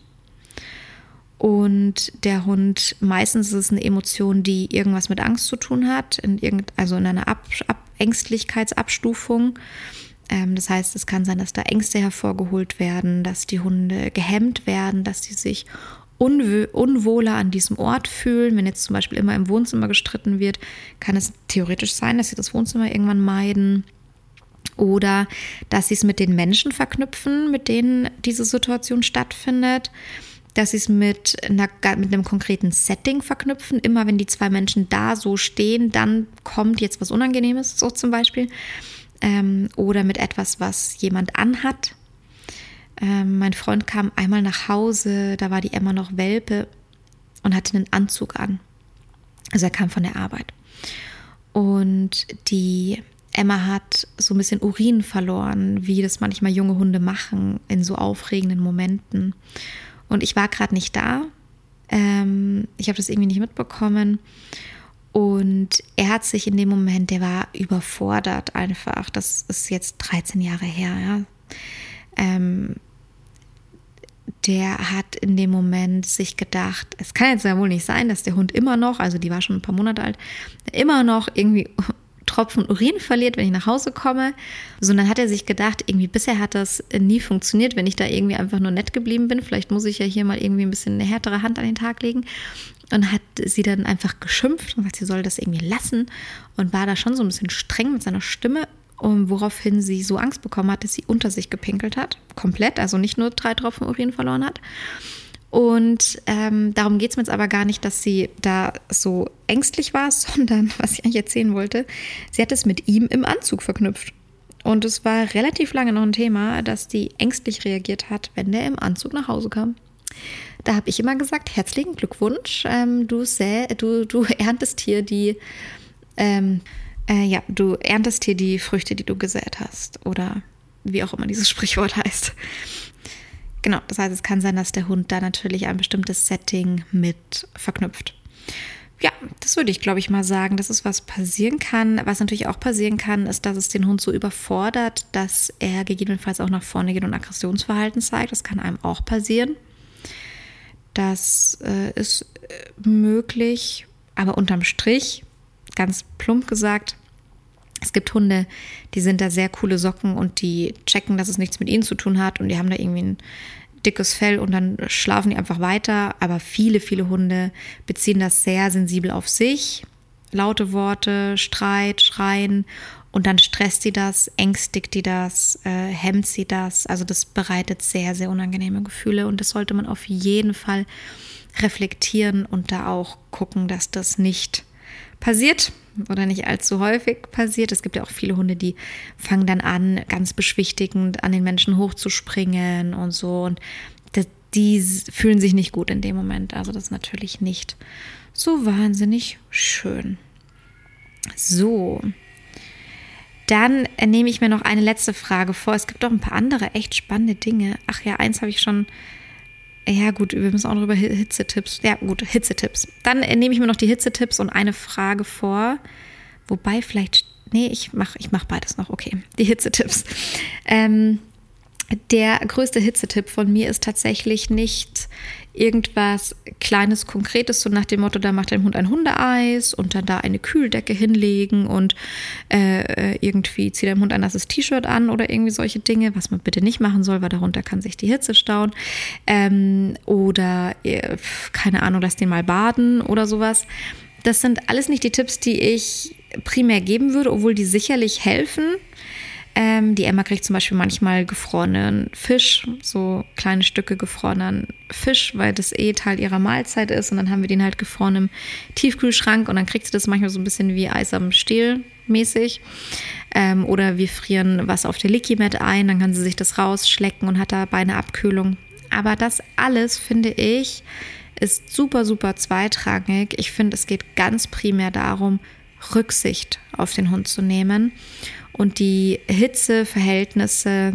Und der Hund, meistens ist es eine Emotion, die irgendwas mit Angst zu tun hat, in einer Ängstlichkeitsabstufung. Das heißt, es kann sein, dass da Ängste hervorgeholt werden, dass die Hunde gehemmt werden, dass sie sich unwohler an diesem Ort fühlen. Wenn jetzt zum Beispiel immer im Wohnzimmer gestritten wird, kann es theoretisch sein, dass sie das Wohnzimmer irgendwann meiden. Oder dass sie es mit den Menschen verknüpfen, mit denen diese Situation stattfindet. Dass sie es mit einem konkreten Setting verknüpfen. Immer wenn die zwei Menschen da so stehen, dann kommt jetzt was Unangenehmes, so zum Beispiel. Oder mit etwas, was jemand anhat. Mein Freund kam einmal nach Hause, da war die Emma noch Welpe und hatte einen Anzug an. Also er kam von der Arbeit. Und die Emma hat so ein bisschen Urin verloren, wie das manchmal junge Hunde machen in so aufregenden Momenten. Und ich war gerade nicht da. Ich habe das irgendwie nicht mitbekommen. Und er hat sich in dem Moment, der war überfordert einfach. Das ist jetzt 13 Jahre her, ja. Der hat in dem Moment sich gedacht, es kann jetzt ja wohl nicht sein, dass der Hund immer noch, also die war schon ein paar Monate alt, immer noch irgendwie Tropfen Urin verliert, wenn ich nach Hause komme. Sondern hat er sich gedacht, irgendwie bisher hat das nie funktioniert, wenn ich da irgendwie einfach nur nett geblieben bin. Vielleicht muss ich ja hier mal irgendwie ein bisschen eine härtere Hand an den Tag legen. Und hat sie dann einfach geschimpft und gesagt, sie soll das irgendwie lassen. Und war da schon so ein bisschen streng mit seiner Stimme. Und woraufhin sie so Angst bekommen hat, dass sie unter sich gepinkelt hat. Komplett, also nicht nur 3 Tropfen Urin verloren hat. Und darum geht es mir jetzt aber gar nicht, dass sie da so ängstlich war, sondern, was ich eigentlich erzählen wollte, sie hat es mit ihm im Anzug verknüpft. Und es war relativ lange noch ein Thema, dass die ängstlich reagiert hat, wenn der im Anzug nach Hause kam. Da habe ich immer gesagt, herzlichen Glückwunsch, du erntest hier du erntest hier die Früchte, die du gesät hast. Oder wie auch immer dieses Sprichwort heißt. Genau, das heißt, es kann sein, dass der Hund da natürlich ein bestimmtes Setting mit verknüpft. Ja, das würde ich, glaube ich, mal sagen, dass es was passieren kann. Was natürlich auch passieren kann, ist, dass es den Hund so überfordert, dass er gegebenenfalls auch nach vorne geht und Aggressionsverhalten zeigt. Das kann einem auch passieren. Das ist möglich, aber unterm Strich, ganz plump gesagt, es gibt Hunde, die sind da sehr coole Socken und die checken, dass es nichts mit ihnen zu tun hat und die haben da irgendwie ein dickes Fell und dann schlafen die einfach weiter. Aber viele, viele Hunde beziehen das sehr sensibel auf sich. Laute Worte, Streit, Schreien und dann stresst sie das, ängstigt die das, hemmt sie das. Also das bereitet sehr, sehr unangenehme Gefühle und das sollte man auf jeden Fall reflektieren und da auch gucken, dass das nicht passiert oder nicht allzu häufig passiert. Es gibt ja auch viele Hunde, die fangen dann an, ganz beschwichtigend an den Menschen hochzuspringen und so. Und die fühlen sich nicht gut in dem Moment. Also das ist natürlich nicht so wahnsinnig schön. So, dann nehme ich mir noch eine letzte Frage vor. Es gibt auch ein paar andere echt spannende Dinge. Ach ja, eins habe ich schon. Ja gut, wir müssen auch noch über Hitzetipps. Ja gut, Hitzetipps. Dann nehme ich mir noch die Hitzetipps und eine Frage vor. Wobei vielleicht, ich mach beides noch. Okay, die Hitzetipps. Der größte Hitzetipp von mir ist tatsächlich nicht irgendwas Kleines, Konkretes, so nach dem Motto, da macht dein Hund ein Hundeeis und dann da eine Kühldecke hinlegen und irgendwie zieht deinem Hund ein nasses T-Shirt an oder irgendwie solche Dinge, was man bitte nicht machen soll, weil darunter kann sich die Hitze stauen. Oder, keine Ahnung, lass den mal baden oder sowas. Das sind alles nicht die Tipps, die ich primär geben würde, obwohl die sicherlich helfen. Die Emma kriegt zum Beispiel manchmal gefrorenen Fisch, so kleine Stücke gefrorenen Fisch, weil das Teil ihrer Mahlzeit ist und dann haben wir den halt gefroren im Tiefkühlschrank und dann kriegt sie das manchmal so ein bisschen wie Eis am Stiel mäßig. Oder wir frieren was auf der Liquimat ein, dann kann sie sich das rausschlecken und hat dabei eine Abkühlung. Aber das alles, finde ich, ist super, super zweitrangig. Ich finde, es geht ganz primär darum, Rücksicht auf den Hund zu nehmen und die Hitzeverhältnisse,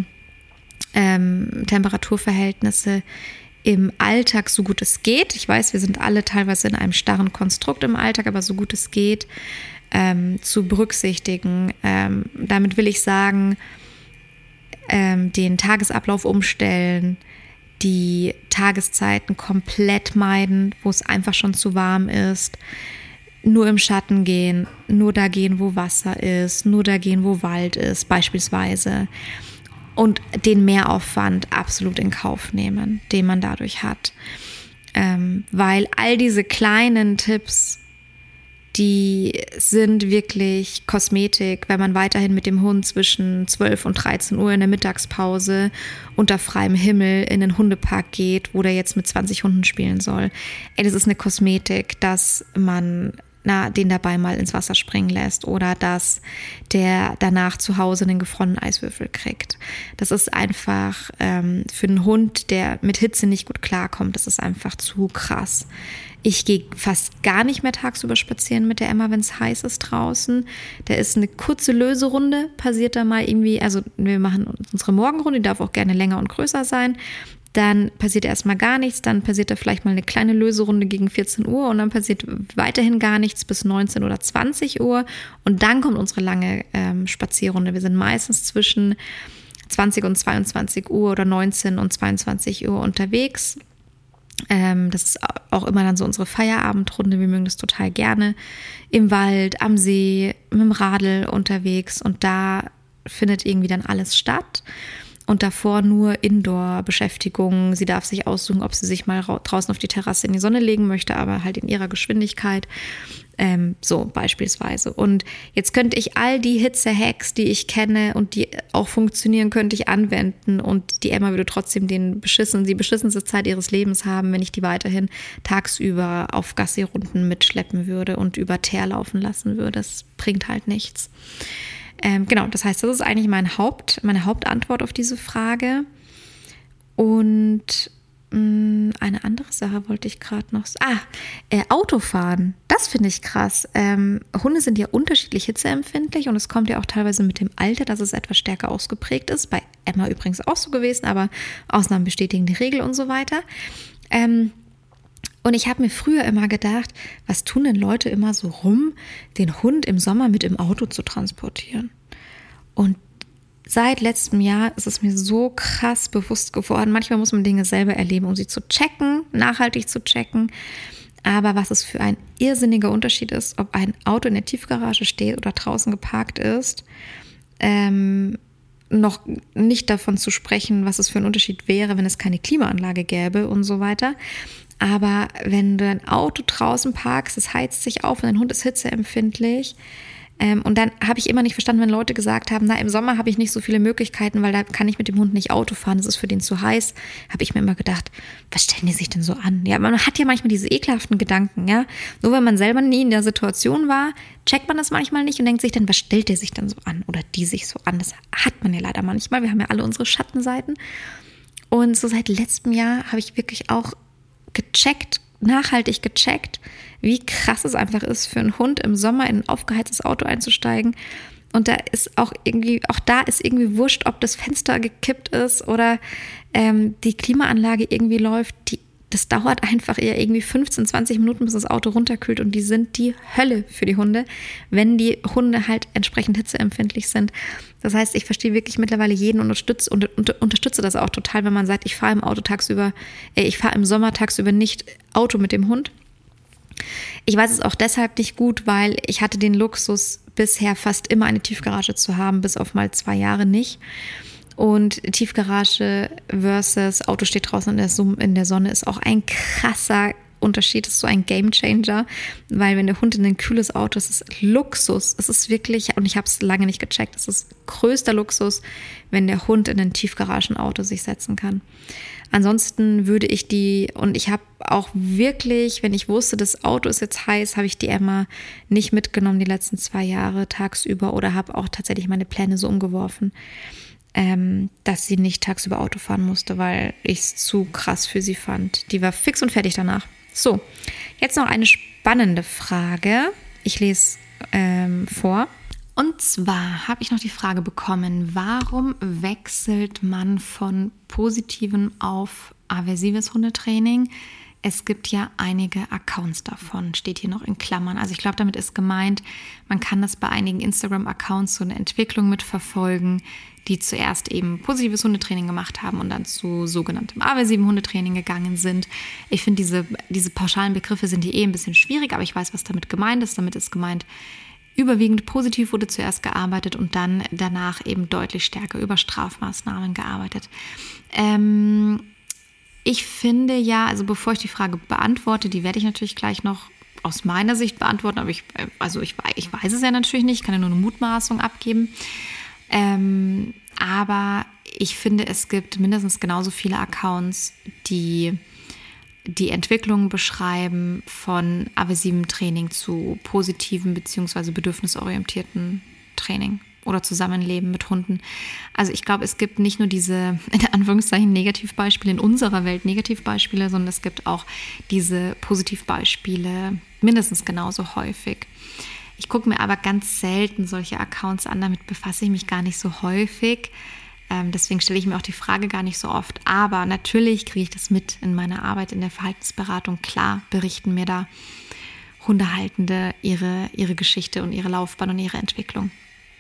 Temperaturverhältnisse im Alltag, so gut es geht. Ich weiß, wir sind alle teilweise in einem starren Konstrukt im Alltag, aber so gut es geht, zu berücksichtigen. Damit will ich sagen, den Tagesablauf umstellen, die Tageszeiten komplett meiden, wo es einfach schon zu warm ist, nur im Schatten gehen, nur da gehen, wo Wasser ist, nur da gehen, wo Wald ist, beispielsweise. Und den Mehraufwand absolut in Kauf nehmen, den man dadurch hat. Weil all diese kleinen Tipps, die sind wirklich Kosmetik, wenn man weiterhin mit dem Hund zwischen 12 und 13 Uhr in der Mittagspause unter freiem Himmel in den Hundepark geht, wo der jetzt mit 20 Hunden spielen soll. Das ist eine Kosmetik, dass man den dabei mal ins Wasser springen lässt oder dass der danach zu Hause einen gefrorenen Eiswürfel kriegt. Das ist einfach für einen Hund, der mit Hitze nicht gut klarkommt, das ist einfach zu krass. Ich gehe fast gar nicht mehr tagsüber spazieren mit der Emma, wenn es heiß ist draußen. Da ist eine kurze Löserunde, passiert da mal irgendwie, also wir machen unsere Morgenrunde, die darf auch gerne länger und größer sein. Dann passiert erstmal gar nichts, dann passiert da vielleicht mal eine kleine Löserunde gegen 14 Uhr und dann passiert weiterhin gar nichts bis 19 oder 20 Uhr und dann kommt unsere lange Spazierrunde. Wir sind meistens zwischen 20 und 22 Uhr oder 19 und 22 Uhr unterwegs. Das ist auch immer dann so unsere Feierabendrunde, wir mögen das total gerne. Im Wald, am See, mit dem Radl unterwegs und da findet irgendwie dann alles statt. Und davor nur Indoor-Beschäftigung. Sie darf sich aussuchen, ob sie sich mal draußen auf die Terrasse in die Sonne legen möchte, aber halt in ihrer Geschwindigkeit. So beispielsweise. Und jetzt könnte ich all die Hitze-Hacks, die ich kenne und die auch funktionieren, könnte ich anwenden. Und die Emma würde trotzdem die beschissenste Zeit ihres Lebens haben, wenn ich die weiterhin tagsüber auf Gassi-Runden mitschleppen würde und über Teer laufen lassen würde. Das bringt halt nichts. Genau, das heißt, das ist eigentlich meine Hauptantwort auf diese Frage. Und eine andere Sache wollte ich gerade noch sagen. Autofahren, das finde ich krass. Hunde sind ja unterschiedlich hitzeempfindlich und es kommt ja auch teilweise mit dem Alter, dass es etwas stärker ausgeprägt ist. Bei Emma übrigens auch so gewesen, aber Ausnahmen bestätigen die Regel und so weiter. Und ich habe mir früher immer gedacht, was tun denn Leute immer so rum, den Hund im Sommer mit im Auto zu transportieren? Und seit letztem Jahr ist es mir so krass bewusst geworden. Manchmal muss man Dinge selber erleben, um sie zu checken, nachhaltig zu checken. Aber was es für ein irrsinniger Unterschied ist, ob ein Auto in der Tiefgarage steht oder draußen geparkt ist, noch nicht davon zu sprechen, was es für ein Unterschied wäre, wenn es keine Klimaanlage gäbe und so weiter. Aber wenn du ein Auto draußen parkst, es heizt sich auf und dein Hund ist hitzeempfindlich. Und dann habe ich immer nicht verstanden, wenn Leute gesagt haben, im Sommer habe ich nicht so viele Möglichkeiten, weil da kann ich mit dem Hund nicht Auto fahren, das ist für den zu heiß. Habe ich mir immer gedacht, was stellen die sich denn so an? Ja, man hat ja manchmal diese ekelhaften Gedanken, ja. Nur wenn man selber nie in der Situation war, checkt man das manchmal nicht und denkt sich dann, was stellt der sich denn so an? Oder die sich so an? Das hat man ja leider manchmal. Wir haben ja alle unsere Schattenseiten. Und so seit letztem Jahr habe ich wirklich auch nachhaltig gecheckt, wie krass es einfach ist, für einen Hund im Sommer in ein aufgeheiztes Auto einzusteigen. Und da ist da ist irgendwie wurscht, ob das Fenster gekippt ist oder die Klimaanlage irgendwie läuft. Das dauert einfach eher irgendwie 15, 20 Minuten, bis das Auto runterkühlt und die sind die Hölle für die Hunde, wenn die Hunde halt entsprechend hitzeempfindlich sind. Das heißt, ich verstehe wirklich mittlerweile jeden und unterstütze das auch total, wenn man sagt, ich fahre im Sommer tagsüber nicht Auto mit dem Hund. Ich weiß es auch deshalb nicht gut, weil ich hatte den Luxus, bisher fast immer eine Tiefgarage zu haben, bis auf mal 2 Jahre nicht. Und Tiefgarage versus Auto steht draußen in der Sonne ist auch ein krasser Unterschied, ist so ein Gamechanger, weil wenn der Hund in ein kühles Auto ist, ist es Luxus. Es ist wirklich, und ich habe es lange nicht gecheckt, es ist größter Luxus, wenn der Hund in ein Tiefgaragenauto sich setzen kann. Ansonsten würde ich und ich habe auch wirklich, wenn ich wusste, das Auto ist jetzt heiß, habe ich die Emma nicht mitgenommen die letzten 2 Jahre tagsüber oder habe auch tatsächlich meine Pläne so umgeworfen, dass sie nicht tagsüber Auto fahren musste, weil ich es zu krass für sie fand. Die war fix und fertig danach. So, jetzt noch eine spannende Frage. Ich lese vor. Und zwar habe ich noch die Frage bekommen, warum wechselt man von positivem auf aversives Hundetraining? Es gibt ja einige Accounts davon, steht hier noch in Klammern. Also ich glaube, damit ist gemeint, man kann das bei einigen Instagram-Accounts so eine Entwicklung mitverfolgen, die zuerst eben positives Hundetraining gemacht haben und dann zu sogenanntem aversiven Hundetraining gegangen sind. Ich finde, diese pauschalen Begriffe sind hier ein bisschen schwierig, aber ich weiß, was damit gemeint ist. Damit ist gemeint, überwiegend positiv wurde zuerst gearbeitet und dann danach eben deutlich stärker über Strafmaßnahmen gearbeitet. Ich finde ja, also bevor ich die Frage beantworte, die werde ich natürlich gleich noch aus meiner Sicht beantworten, aber ich weiß es ja natürlich nicht, ich kann ja nur eine Mutmaßung abgeben. Aber ich finde, es gibt mindestens genauso viele Accounts, die die Entwicklung beschreiben von aversivem Training zu positiven bzw. bedürfnisorientierten Training oder Zusammenleben mit Hunden. Also ich glaube, es gibt nicht nur diese, in Anführungszeichen, Negativbeispiele in unserer Welt, Negativbeispiele, sondern es gibt auch diese Positivbeispiele mindestens genauso häufig. Ich gucke mir aber ganz selten solche Accounts an, damit befasse ich mich gar nicht so häufig. Deswegen stelle ich mir auch die Frage gar nicht so oft. Aber natürlich kriege ich das mit in meiner Arbeit in der Verhaltensberatung. Klar berichten mir da Hundehaltende ihre Geschichte und ihre Laufbahn und ihre Entwicklung.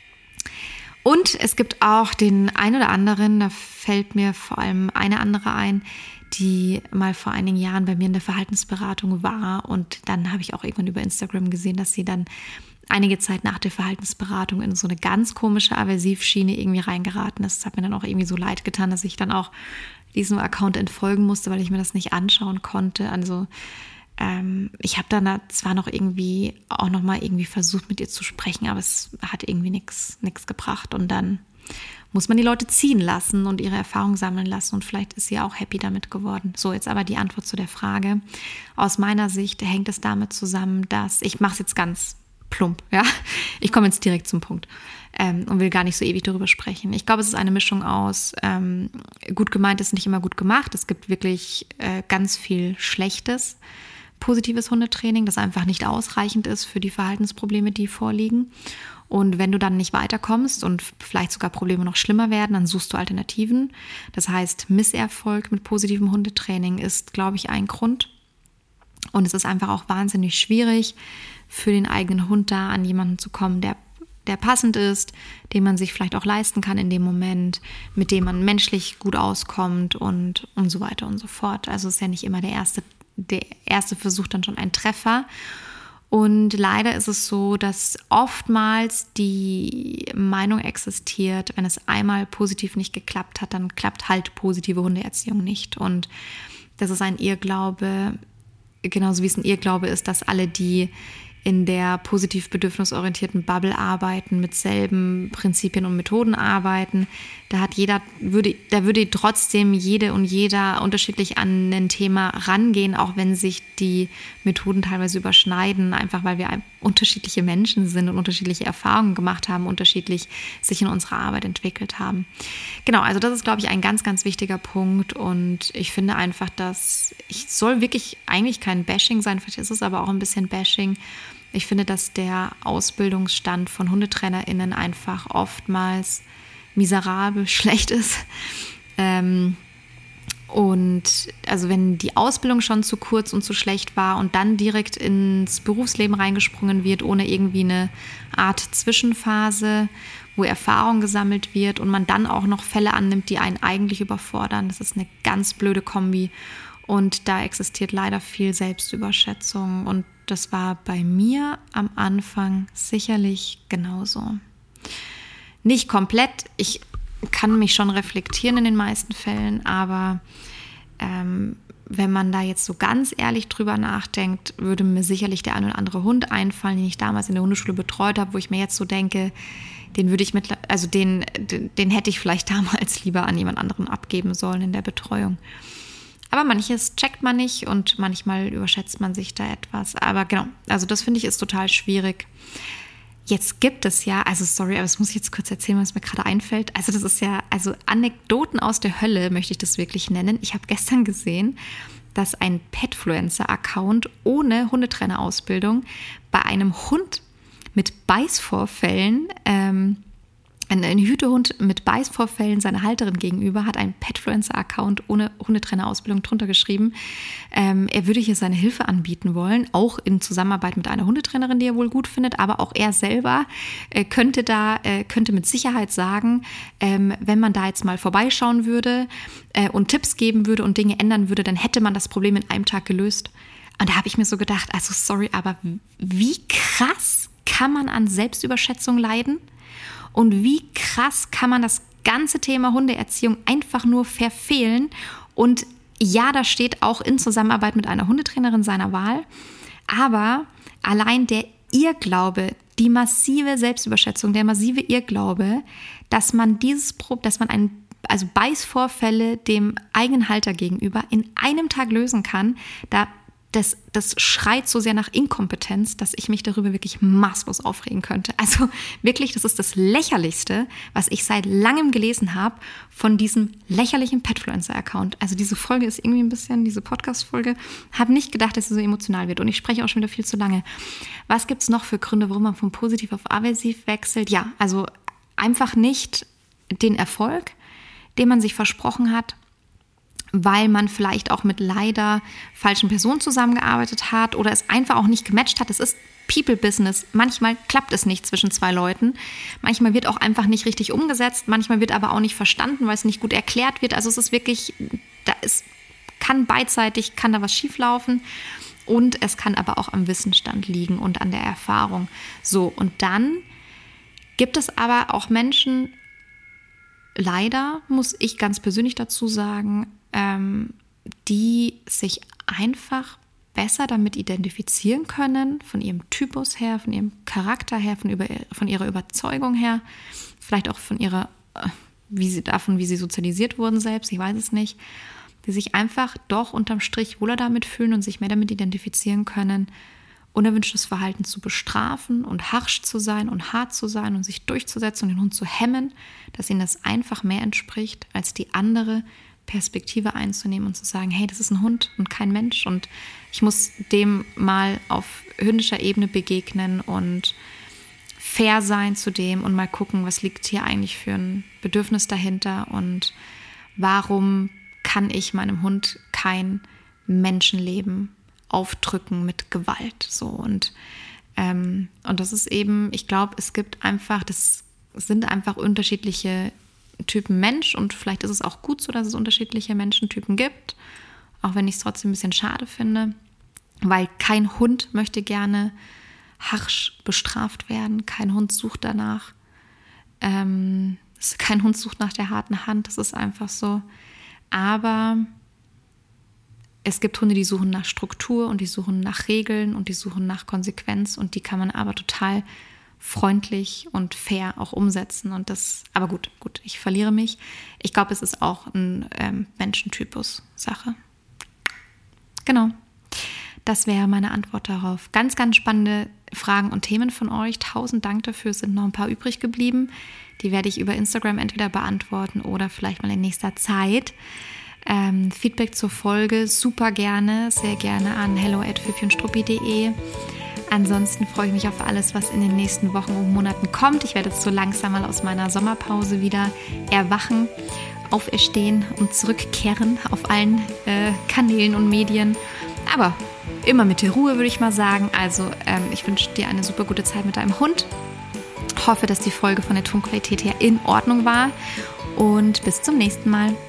Und es gibt auch den einen oder anderen, da fällt mir vor allem eine andere ein, die mal vor einigen Jahren bei mir in der Verhaltensberatung war. Und dann habe ich auch irgendwann über Instagram gesehen, dass sie dann einige Zeit nach der Verhaltensberatung in so eine ganz komische Aversivschiene irgendwie reingeraten ist. Das hat mir dann auch irgendwie so leid getan, dass ich dann auch diesem Account entfolgen musste, weil ich mir das nicht anschauen konnte. Also ich habe dann zwar noch irgendwie auch noch mal irgendwie versucht, mit ihr zu sprechen, aber es hat irgendwie nichts gebracht. Und dann muss man die Leute ziehen lassen und ihre Erfahrungen sammeln lassen. Und vielleicht ist sie auch happy damit geworden. So, jetzt aber die Antwort zu der Frage. Aus meiner Sicht hängt es damit zusammen, dass, ich mache es jetzt ganz plump, ja. Ich komme jetzt direkt zum Punkt und will gar nicht so ewig darüber sprechen. Ich glaube, es ist eine Mischung aus gut gemeint ist nicht immer gut gemacht. Es gibt wirklich ganz viel schlechtes, positives Hundetraining, das einfach nicht ausreichend ist für die Verhaltensprobleme, die vorliegen. Und wenn du dann nicht weiterkommst und vielleicht sogar Probleme noch schlimmer werden, dann suchst du Alternativen. Das heißt, Misserfolg mit positivem Hundetraining ist, glaube ich, ein Grund. Und es ist einfach auch wahnsinnig schwierig, für den eigenen Hund da an jemanden zu kommen, der passend ist, den man sich vielleicht auch leisten kann in dem Moment, mit dem man menschlich gut auskommt und so weiter und so fort. Also ist ja nicht immer der erste Versuch dann schon ein Treffer. Und leider ist es so, dass oftmals die Meinung existiert, wenn es einmal positiv nicht geklappt hat, dann klappt halt positive Hundeerziehung nicht. Und das ist ein Irrglaube, genauso wie es ein Irrglaube ist, dass alle, die in der positiv bedürfnisorientierten Bubble arbeiten, mit selben Prinzipien und Methoden arbeiten, würde trotzdem jede und jeder unterschiedlich an ein Thema rangehen, auch wenn sich die Methoden teilweise überschneiden, einfach weil wir unterschiedliche Menschen sind und unterschiedliche Erfahrungen gemacht haben, unterschiedlich sich in unserer Arbeit entwickelt haben. Genau, also das ist, glaube ich, ein ganz, ganz wichtiger Punkt und ich finde einfach, dass es soll wirklich eigentlich kein Bashing sein, vielleicht ist es aber auch ein bisschen Bashing. Ich finde, dass der Ausbildungsstand von HundetrainerInnen einfach oftmals miserabel schlecht ist. Und also wenn die Ausbildung schon zu kurz und zu schlecht war und dann direkt ins Berufsleben reingesprungen wird, ohne irgendwie eine Art Zwischenphase, wo Erfahrung gesammelt wird und man dann auch noch Fälle annimmt, die einen eigentlich überfordern, das ist eine ganz blöde Kombi. Und da existiert leider viel Selbstüberschätzung und das war bei mir am Anfang sicherlich genauso. Nicht komplett, ich kann mich schon reflektieren in den meisten Fällen, aber wenn man da jetzt so ganz ehrlich drüber nachdenkt, würde mir sicherlich der ein oder andere Hund einfallen, den ich damals in der Hundeschule betreut habe, wo ich mir jetzt so denke, den hätte ich vielleicht damals lieber an jemand anderen abgeben sollen in der Betreuung. Aber manches checkt man nicht und manchmal überschätzt man sich da etwas. Aber genau, also das finde ich ist total schwierig. Jetzt gibt es ja, also sorry, aber das muss ich jetzt kurz erzählen, was mir gerade einfällt. Also das ist ja, also Anekdoten aus der Hölle möchte ich das wirklich nennen. Ich habe gestern gesehen, dass ein Petfluencer-Account ohne Hundetrainerausbildung bei einem Hund mit Beißvorfällen, ein Hütehund mit Beißvorfällen seiner Halterin gegenüber hat einen Petfluencer-Account ohne Hundetrainerausbildung drunter geschrieben. Er würde hier seine Hilfe anbieten wollen, auch in Zusammenarbeit mit einer Hundetrainerin, die er wohl gut findet, aber auch er selber könnte mit Sicherheit sagen, wenn man da jetzt mal vorbeischauen würde und Tipps geben würde und Dinge ändern würde, dann hätte man das Problem in einem Tag gelöst. Und da habe ich mir so gedacht, also sorry, aber wie krass kann man an Selbstüberschätzung leiden? Und wie krass kann man das ganze Thema Hundeerziehung einfach nur verfehlen? Und ja, da steht auch in Zusammenarbeit mit einer Hundetrainerin seiner Wahl. Aber allein der Irrglaube, die massive Selbstüberschätzung, der massive Irrglaube, dass man Beißvorfälle dem eigenen Halter gegenüber in einem Tag lösen kann, das schreit so sehr nach Inkompetenz, dass ich mich darüber wirklich maßlos aufregen könnte. Also wirklich, das ist das Lächerlichste, was ich seit langem gelesen habe von diesem lächerlichen Petfluencer-Account. Also diese Folge ist irgendwie ein bisschen, diese Podcast-Folge, habe nicht gedacht, dass sie so emotional wird. Und ich spreche auch schon wieder viel zu lange. Was gibt es noch für Gründe, warum man von positiv auf aversiv wechselt? Ja, also einfach nicht den Erfolg, den man sich versprochen hat, weil man vielleicht auch mit leider falschen Personen zusammengearbeitet hat oder es einfach auch nicht gematcht hat. Es ist People-Business. Manchmal klappt es nicht zwischen zwei Leuten. Manchmal wird auch einfach nicht richtig umgesetzt. Manchmal wird aber auch nicht verstanden, weil es nicht gut erklärt wird. Also es ist wirklich, kann beidseitig, kann da was schieflaufen. Und es kann aber auch am Wissensstand liegen und an der Erfahrung. So, und dann gibt es aber auch Menschen, leider muss ich ganz persönlich dazu sagen, die sich einfach besser damit identifizieren können, von ihrem Typus her, von ihrem Charakter her, von ihrer Überzeugung her, vielleicht auch von wie sie sozialisiert wurden selbst, ich weiß es nicht, die sich einfach doch unterm Strich wohler damit fühlen und sich mehr damit identifizieren können, unerwünschtes Verhalten zu bestrafen und harsch zu sein und hart zu sein und sich durchzusetzen und den Hund zu hemmen, dass ihnen das einfach mehr entspricht, als die andere Perspektive einzunehmen und zu sagen, hey, das ist ein Hund und kein Mensch und ich muss dem mal auf hündischer Ebene begegnen und fair sein zu dem und mal gucken, was liegt hier eigentlich für ein Bedürfnis dahinter und warum kann ich meinem Hund kein Menschenleben aufdrücken mit Gewalt. So und das ist eben, ich glaube, das sind einfach unterschiedliche Typen Mensch und vielleicht ist es auch gut so, dass es unterschiedliche Menschentypen gibt, auch wenn ich es trotzdem ein bisschen schade finde, weil kein Hund möchte gerne harsch bestraft werden, kein Hund sucht danach, kein Hund sucht nach der harten Hand, das ist einfach so, aber es gibt Hunde, die suchen nach Struktur und die suchen nach Regeln und die suchen nach Konsequenz und die kann man aber total freundlich und fair auch umsetzen. Und aber gut, ich verliere mich. Ich glaube, es ist auch ein Menschentypus-Sache. Genau. Das wäre meine Antwort darauf. Ganz, ganz spannende Fragen und Themen von euch. 1000 Dank dafür. Es sind noch ein paar übrig geblieben. Die werde ich über Instagram entweder beantworten oder vielleicht mal in nächster Zeit. Feedback zur Folge super gerne, sehr gerne an hello@fifiundstruppi.de. Ansonsten freue ich mich auf alles, was in den nächsten Wochen und Monaten kommt. Ich werde jetzt so langsam mal aus meiner Sommerpause wieder erwachen, auferstehen und zurückkehren auf allen Kanälen und Medien. Aber immer mit der Ruhe, würde ich mal sagen. Also ich wünsche dir eine super gute Zeit mit deinem Hund. Hoffe, dass die Folge von der Tonqualität her in Ordnung war. Und bis zum nächsten Mal.